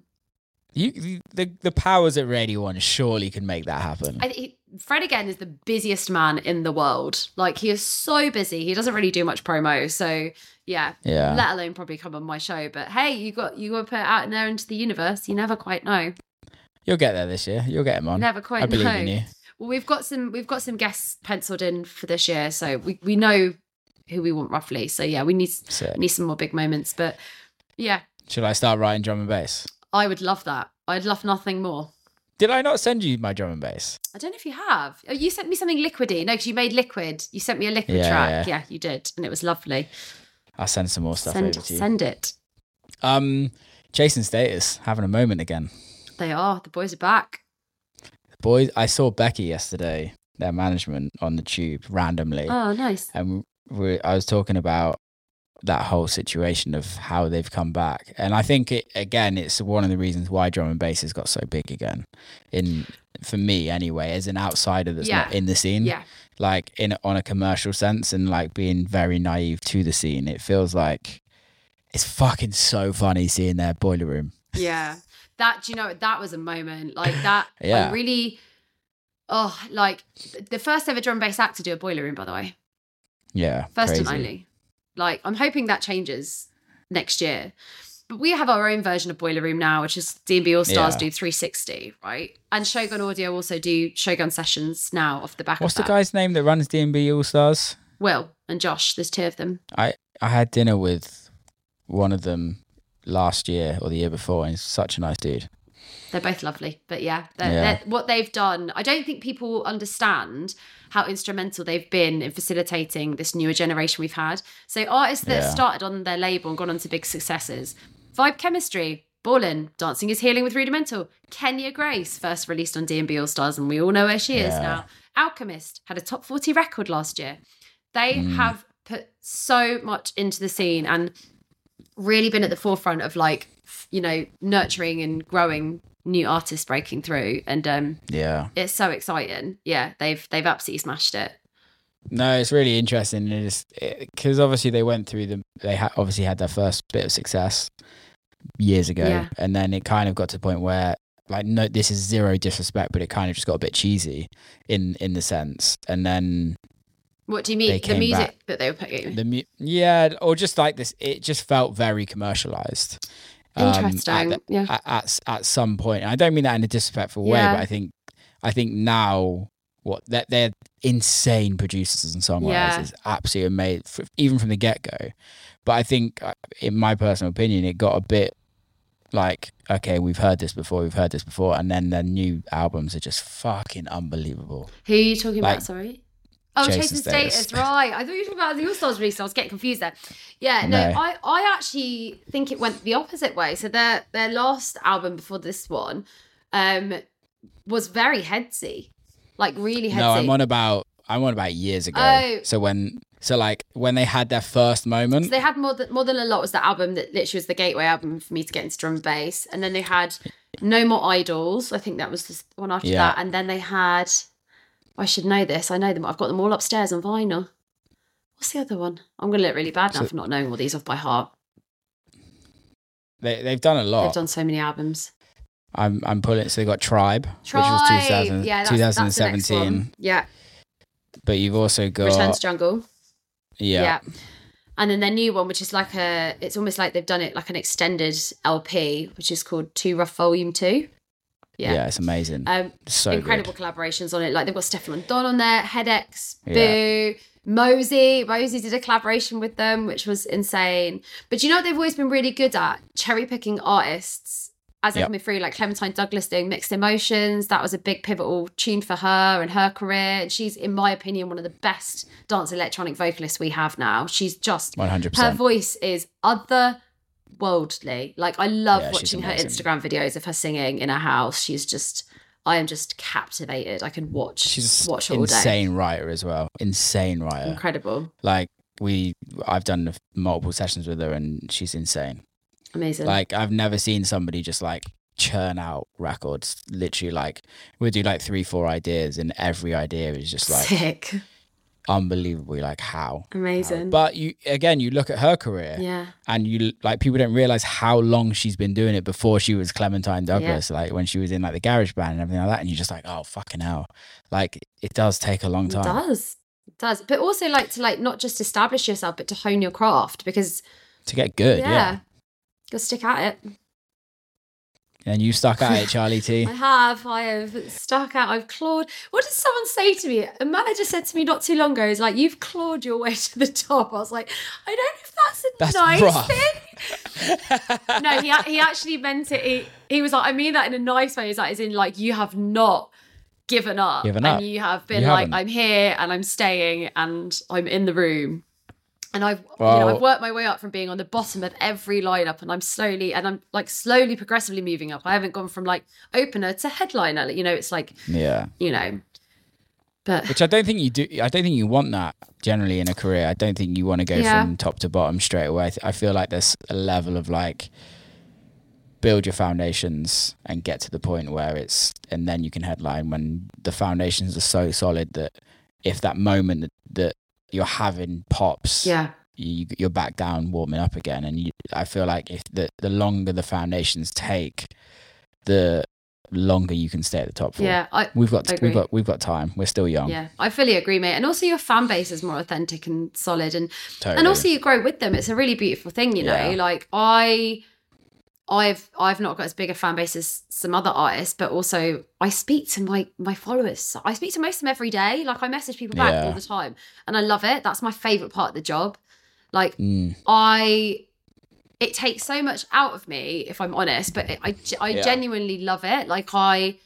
You, the the powers at Radio One surely can make that happen. I, he, Fred again is the busiest man in the world. Like, he is so busy. He doesn't really do much promo. So yeah, Yeah. let alone probably come on my show. But hey, you got you got to put it out in there into the universe. You never quite know. You'll get there this year. You'll get him on. Never quite I believe know. in you. Well, we've got some we've got some guests penciled in for this year, so we, we know who we want roughly. So yeah, we need Sick. need some more big moments. But yeah, Should I start writing drum and bass? I would love that. I'd love nothing more. Did I not send you my drum and bass? I don't know if you have. Oh, you sent me something liquidy. No, because you made liquid. You sent me a liquid Yeah, track. yeah. Yeah, you did, and it was lovely. I'll send some more stuff Send over to you. send it. Um, Jason Status having a moment again. They are. The boys are back. Boys, I saw Becky yesterday, their management on the tube randomly, Oh, nice. and we, I was talking about that whole situation of how they've come back, and I think it again, it's one of the reasons why drum and bass has got so big again. In for me, anyway, as an outsider that's Yeah. not in the scene, Yeah. like in on a commercial sense, and like being very naive to the scene, it feels like it's fucking so funny seeing their Boiler Room. Yeah. That, do you know, that was a moment like that. Yeah. I really, oh, like the first ever drum and bass act to do a Boiler Room, by the way. Yeah, First crazy. and only. Like, I'm hoping that changes next year. But we have our own version of Boiler Room now, which is D and B All Stars Yeah. do three sixty, right? And Shogun Audio also do Shogun sessions now off the back What's of the that. guy's name that runs D and B All Stars? Will and Josh, there's two of them. I I had dinner with one of them last year or the year before, and he's such a nice dude. They're both lovely. But yeah, they're, Yeah. they're, what they've done, I don't think people understand how instrumental they've been in facilitating this newer generation we've had. So artists that Yeah. started on their label and gone on to big successes. Vibe Chemistry, Ballin, Dancing is Healing with Rudimental. Kenya Grace, first released on D and B All Stars, and we all know where she is Yeah. now. Alchemist had a top forty record last year. They Mm. have put so much into the scene and really been at the forefront of, like, f- you know, nurturing and growing new artists breaking through. And um, Yeah. it's so exciting. Yeah, they've they've absolutely smashed it. No, it's really interesting. It is because obviously they went through the. They ha- obviously had their first bit of success years ago, Yeah. and then it kind of got to the point where, like, no, this is zero disrespect, but it kind of just got a bit cheesy in in the sense, and then What do you They mean? The came music back. that they were putting. the mu- yeah, or just like this, it just felt very commercialized. um, Interesting. at, the- Yeah. at, at at some point. And I don't mean that in a disrespectful way, Yeah. but I think I think now what that they're insane producers and songwriters Yeah. is absolutely amazing, f- even from the get go. But I think, uh, in my personal opinion, it got a bit like, okay, we've heard this before, we've heard this before, and then their new albums are just fucking unbelievable. Who are you talking Like, about? Sorry. Oh, Jason Jason Status. Status, right. I thought you were talking about the All Stars release. I was getting confused there. Yeah, no, No. I, I actually think it went the opposite way. So their their last album before this one um, was very headsy, like really headsy. No, I'm on about I'm on about years ago. Oh. So when so like when they had their first moment, So they had more than more than a lot was the album that literally was the gateway album for me to get into drum and bass, and then they had No More Idols. I think that was the one after Yeah. that, and then they had. I should know this. I know them. I've got them all upstairs on vinyl. What's the other one? I'm going to look really bad now So- for not knowing all these off by heart. they they've done a lot. They've done so many albums. I'm I'm pulling. So they got Tribe, Tribe. which was two thousand, yeah, that's, that's the next twenty seventeen. one. Yeah. But you've also got Return to Jungle. yeah, And then their new one, which is like a, it's almost like they've done it like an extended L P, which is called Too Rough Volume two. yeah, Yeah. it's amazing. Um, so incredible good. collaborations on it. Like they've got Stefan Don on there, Headex, Yeah. Boo, Mosey. Mosey did a collaboration with them, which was insane. But you know what they've always been really good at? Cherry picking artists as they're Yep. coming through, like Clementine Douglas doing Mixed Emotions. That was a big pivotal tune for her and her career. And she's, in my opinion, one of the best dance electronic vocalists we have now. She's just, one hundred her percent. voice is otherworldly. Like I love Yeah, she's watching her amazing. Instagram videos of her singing in her house. She's just, I am just captivated. I can watch She's watch her an all day. insane writer as well. Insane writer. Incredible. Like we I've done multiple sessions with her, and she's insane. Amazing. Like I've never seen somebody just like churn out records. Literally, like we'll do like three, four ideas, and every idea is just like sick, unbelievably like how amazing. How. But you again, you look at her career, yeah, and you like people don't realize how long she's been doing it before she was Clementine Douglas. Yeah. Like when she was in like the garage band and everything like that, and you're just like, oh fucking hell! Like it does take a long time. It does. It does. But also like to like not just establish yourself, but to hone your craft, because to get good, yeah. yeah. Go stick at it. And you stuck at it, Charlie T. I have. I have stuck out. I've clawed. What did someone say to me? A manager said to me not too long ago, is like, you've clawed your way to the top. I was like, I don't know if that's a that's nice rough. thing. No, he he actually meant it. He, he was like, I mean that in a nice way. He's like, as in like, you have not given up. Given up. And you have been you like, haven't. I'm here and I'm staying and I'm in the room. And I've, well, you know, I've worked my way up from being on the bottom of every lineup, and I'm slowly, and I'm like slowly, progressively moving up. I haven't gone from like opener to headliner. You know, it's like, yeah, you know, but which I don't think you do. I don't think you want that generally in a career. I don't think you want to go yeah. from top to bottom straight away. I, th- I feel like there's a level of like build your foundations and get to the point where it's, and then you can headline when the foundations are so solid that if that moment that, that you're having pops, yeah, you, you're back down warming up again. And you, I feel like if the, the longer the foundations take, the longer you can stay at the top for. Yeah, I, we've got I we've got we've got time. We're still young. Yeah, I fully agree, mate. And also your fan base is more authentic and solid, and totally. and also you grow with them. It's a really beautiful thing, you know. Yeah. Like I. I've I've not got as big a fan base as some other artists, but also I speak to my my followers. I speak to most of them every day. Like I message people back yeah. all the time, and I love it. That's my favorite part of the job. Like mm. I, it takes so much out of me if I'm honest, but it, I I yeah. genuinely love it. Like I,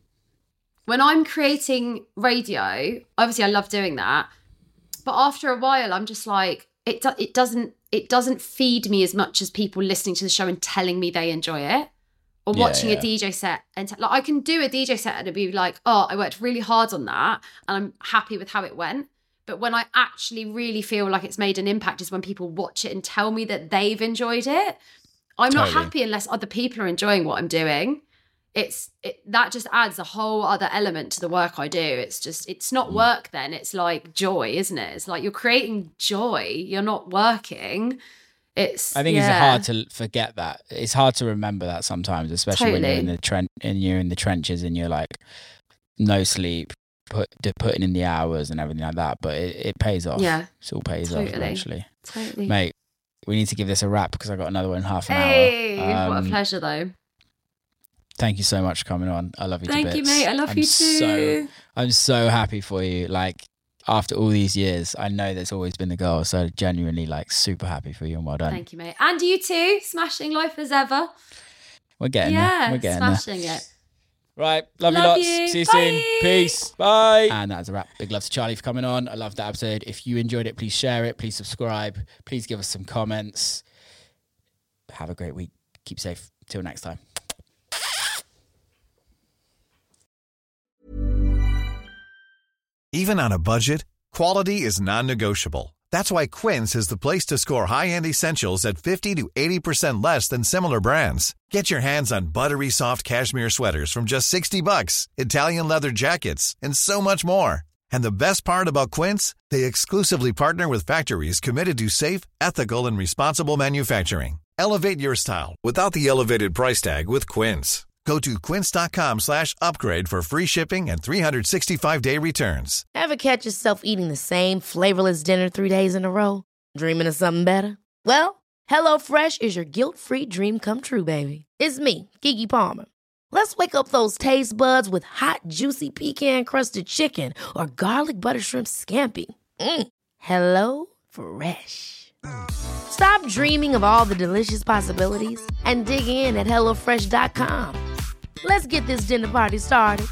when I'm creating radio, obviously I love doing that, but after a while I'm just like it. Do, it doesn't. It doesn't feed me as much as people listening to the show and telling me they enjoy it, or yeah, watching yeah. a D J set. And t- like I can do a D J set and it'd be like, oh, I worked really hard on that and I'm happy with how it went. But when I actually really feel like it's made an impact is when people watch it and tell me that they've enjoyed it. I'm totally. not happy unless other people are enjoying what I'm doing. It's it, that just adds a whole other element to the work I do. It's just, it's not work then. It's like joy, isn't it? It's like you're creating joy. You're not working. It's I think yeah. it's hard to forget that. It's hard to remember that sometimes, especially Totally. when you're in the tren- and you're in the trenches and you're like no sleep, put putting in the hours and everything like that. But it, it pays off. Yeah, it all pays totally. off eventually. Totally, mate. We need to give this a wrap because I got another one in half an hey, hour. Um, what a pleasure though. Thank you so much for coming on. I love you. Thank to you, bits. mate. I love I'm you too. So, I'm so happy for you. Like after all these years, I know that's always been the goal. So genuinely, like super happy for you and well done. Thank you, mate. And you too. Smashing life as ever. We're getting yeah, there. We're getting smashing there. it. Right. Love, Love you lots. you. See you Bye. soon. Peace. Bye. And that's a wrap. Big love to Charlie for coming on. I loved that episode. If you enjoyed it, please share it. Please subscribe. Please give us some comments. Have a great week. Keep safe. Till next time. Even on a budget, quality is non-negotiable. That's why Quince is the place to score high-end essentials at fifty to eighty percent less than similar brands. Get your hands on buttery soft cashmere sweaters from just sixty bucks, Italian leather jackets, and so much more. And the best part about Quince, they exclusively partner with factories committed to safe, ethical, and responsible manufacturing. Elevate your style without the elevated price tag with Quince. Go to quince.com slash upgrade for free shipping and three sixty-five day returns. Ever catch yourself eating the same flavorless dinner three days in a row? Dreaming of something better? Well, HelloFresh is your guilt-free dream come true, baby. It's me, Keke Palmer. Let's wake up those taste buds with hot, juicy pecan-crusted chicken or garlic butter shrimp scampi. Mm. Hello Fresh. Stop dreaming of all the delicious possibilities and dig in at hello fresh dot com. Let's get this dinner party started.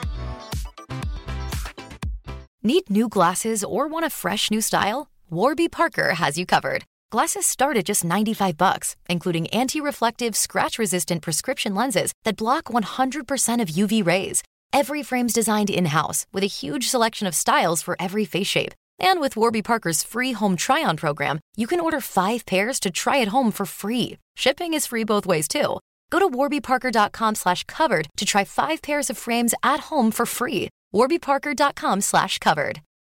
Need new glasses or want a fresh new style? Warby Parker has you covered. Glasses start at just ninety-five bucks, including anti-reflective, scratch-resistant prescription lenses that block one hundred percent of U V rays. Every frame's designed in-house with a huge selection of styles for every face shape. And with Warby Parker's free home try-on program, you can order five pairs to try at home for free. Shipping is free both ways, too. Go to warbyparker.com slash covered to try five pairs of frames at home for free. warbyparker.com slash covered.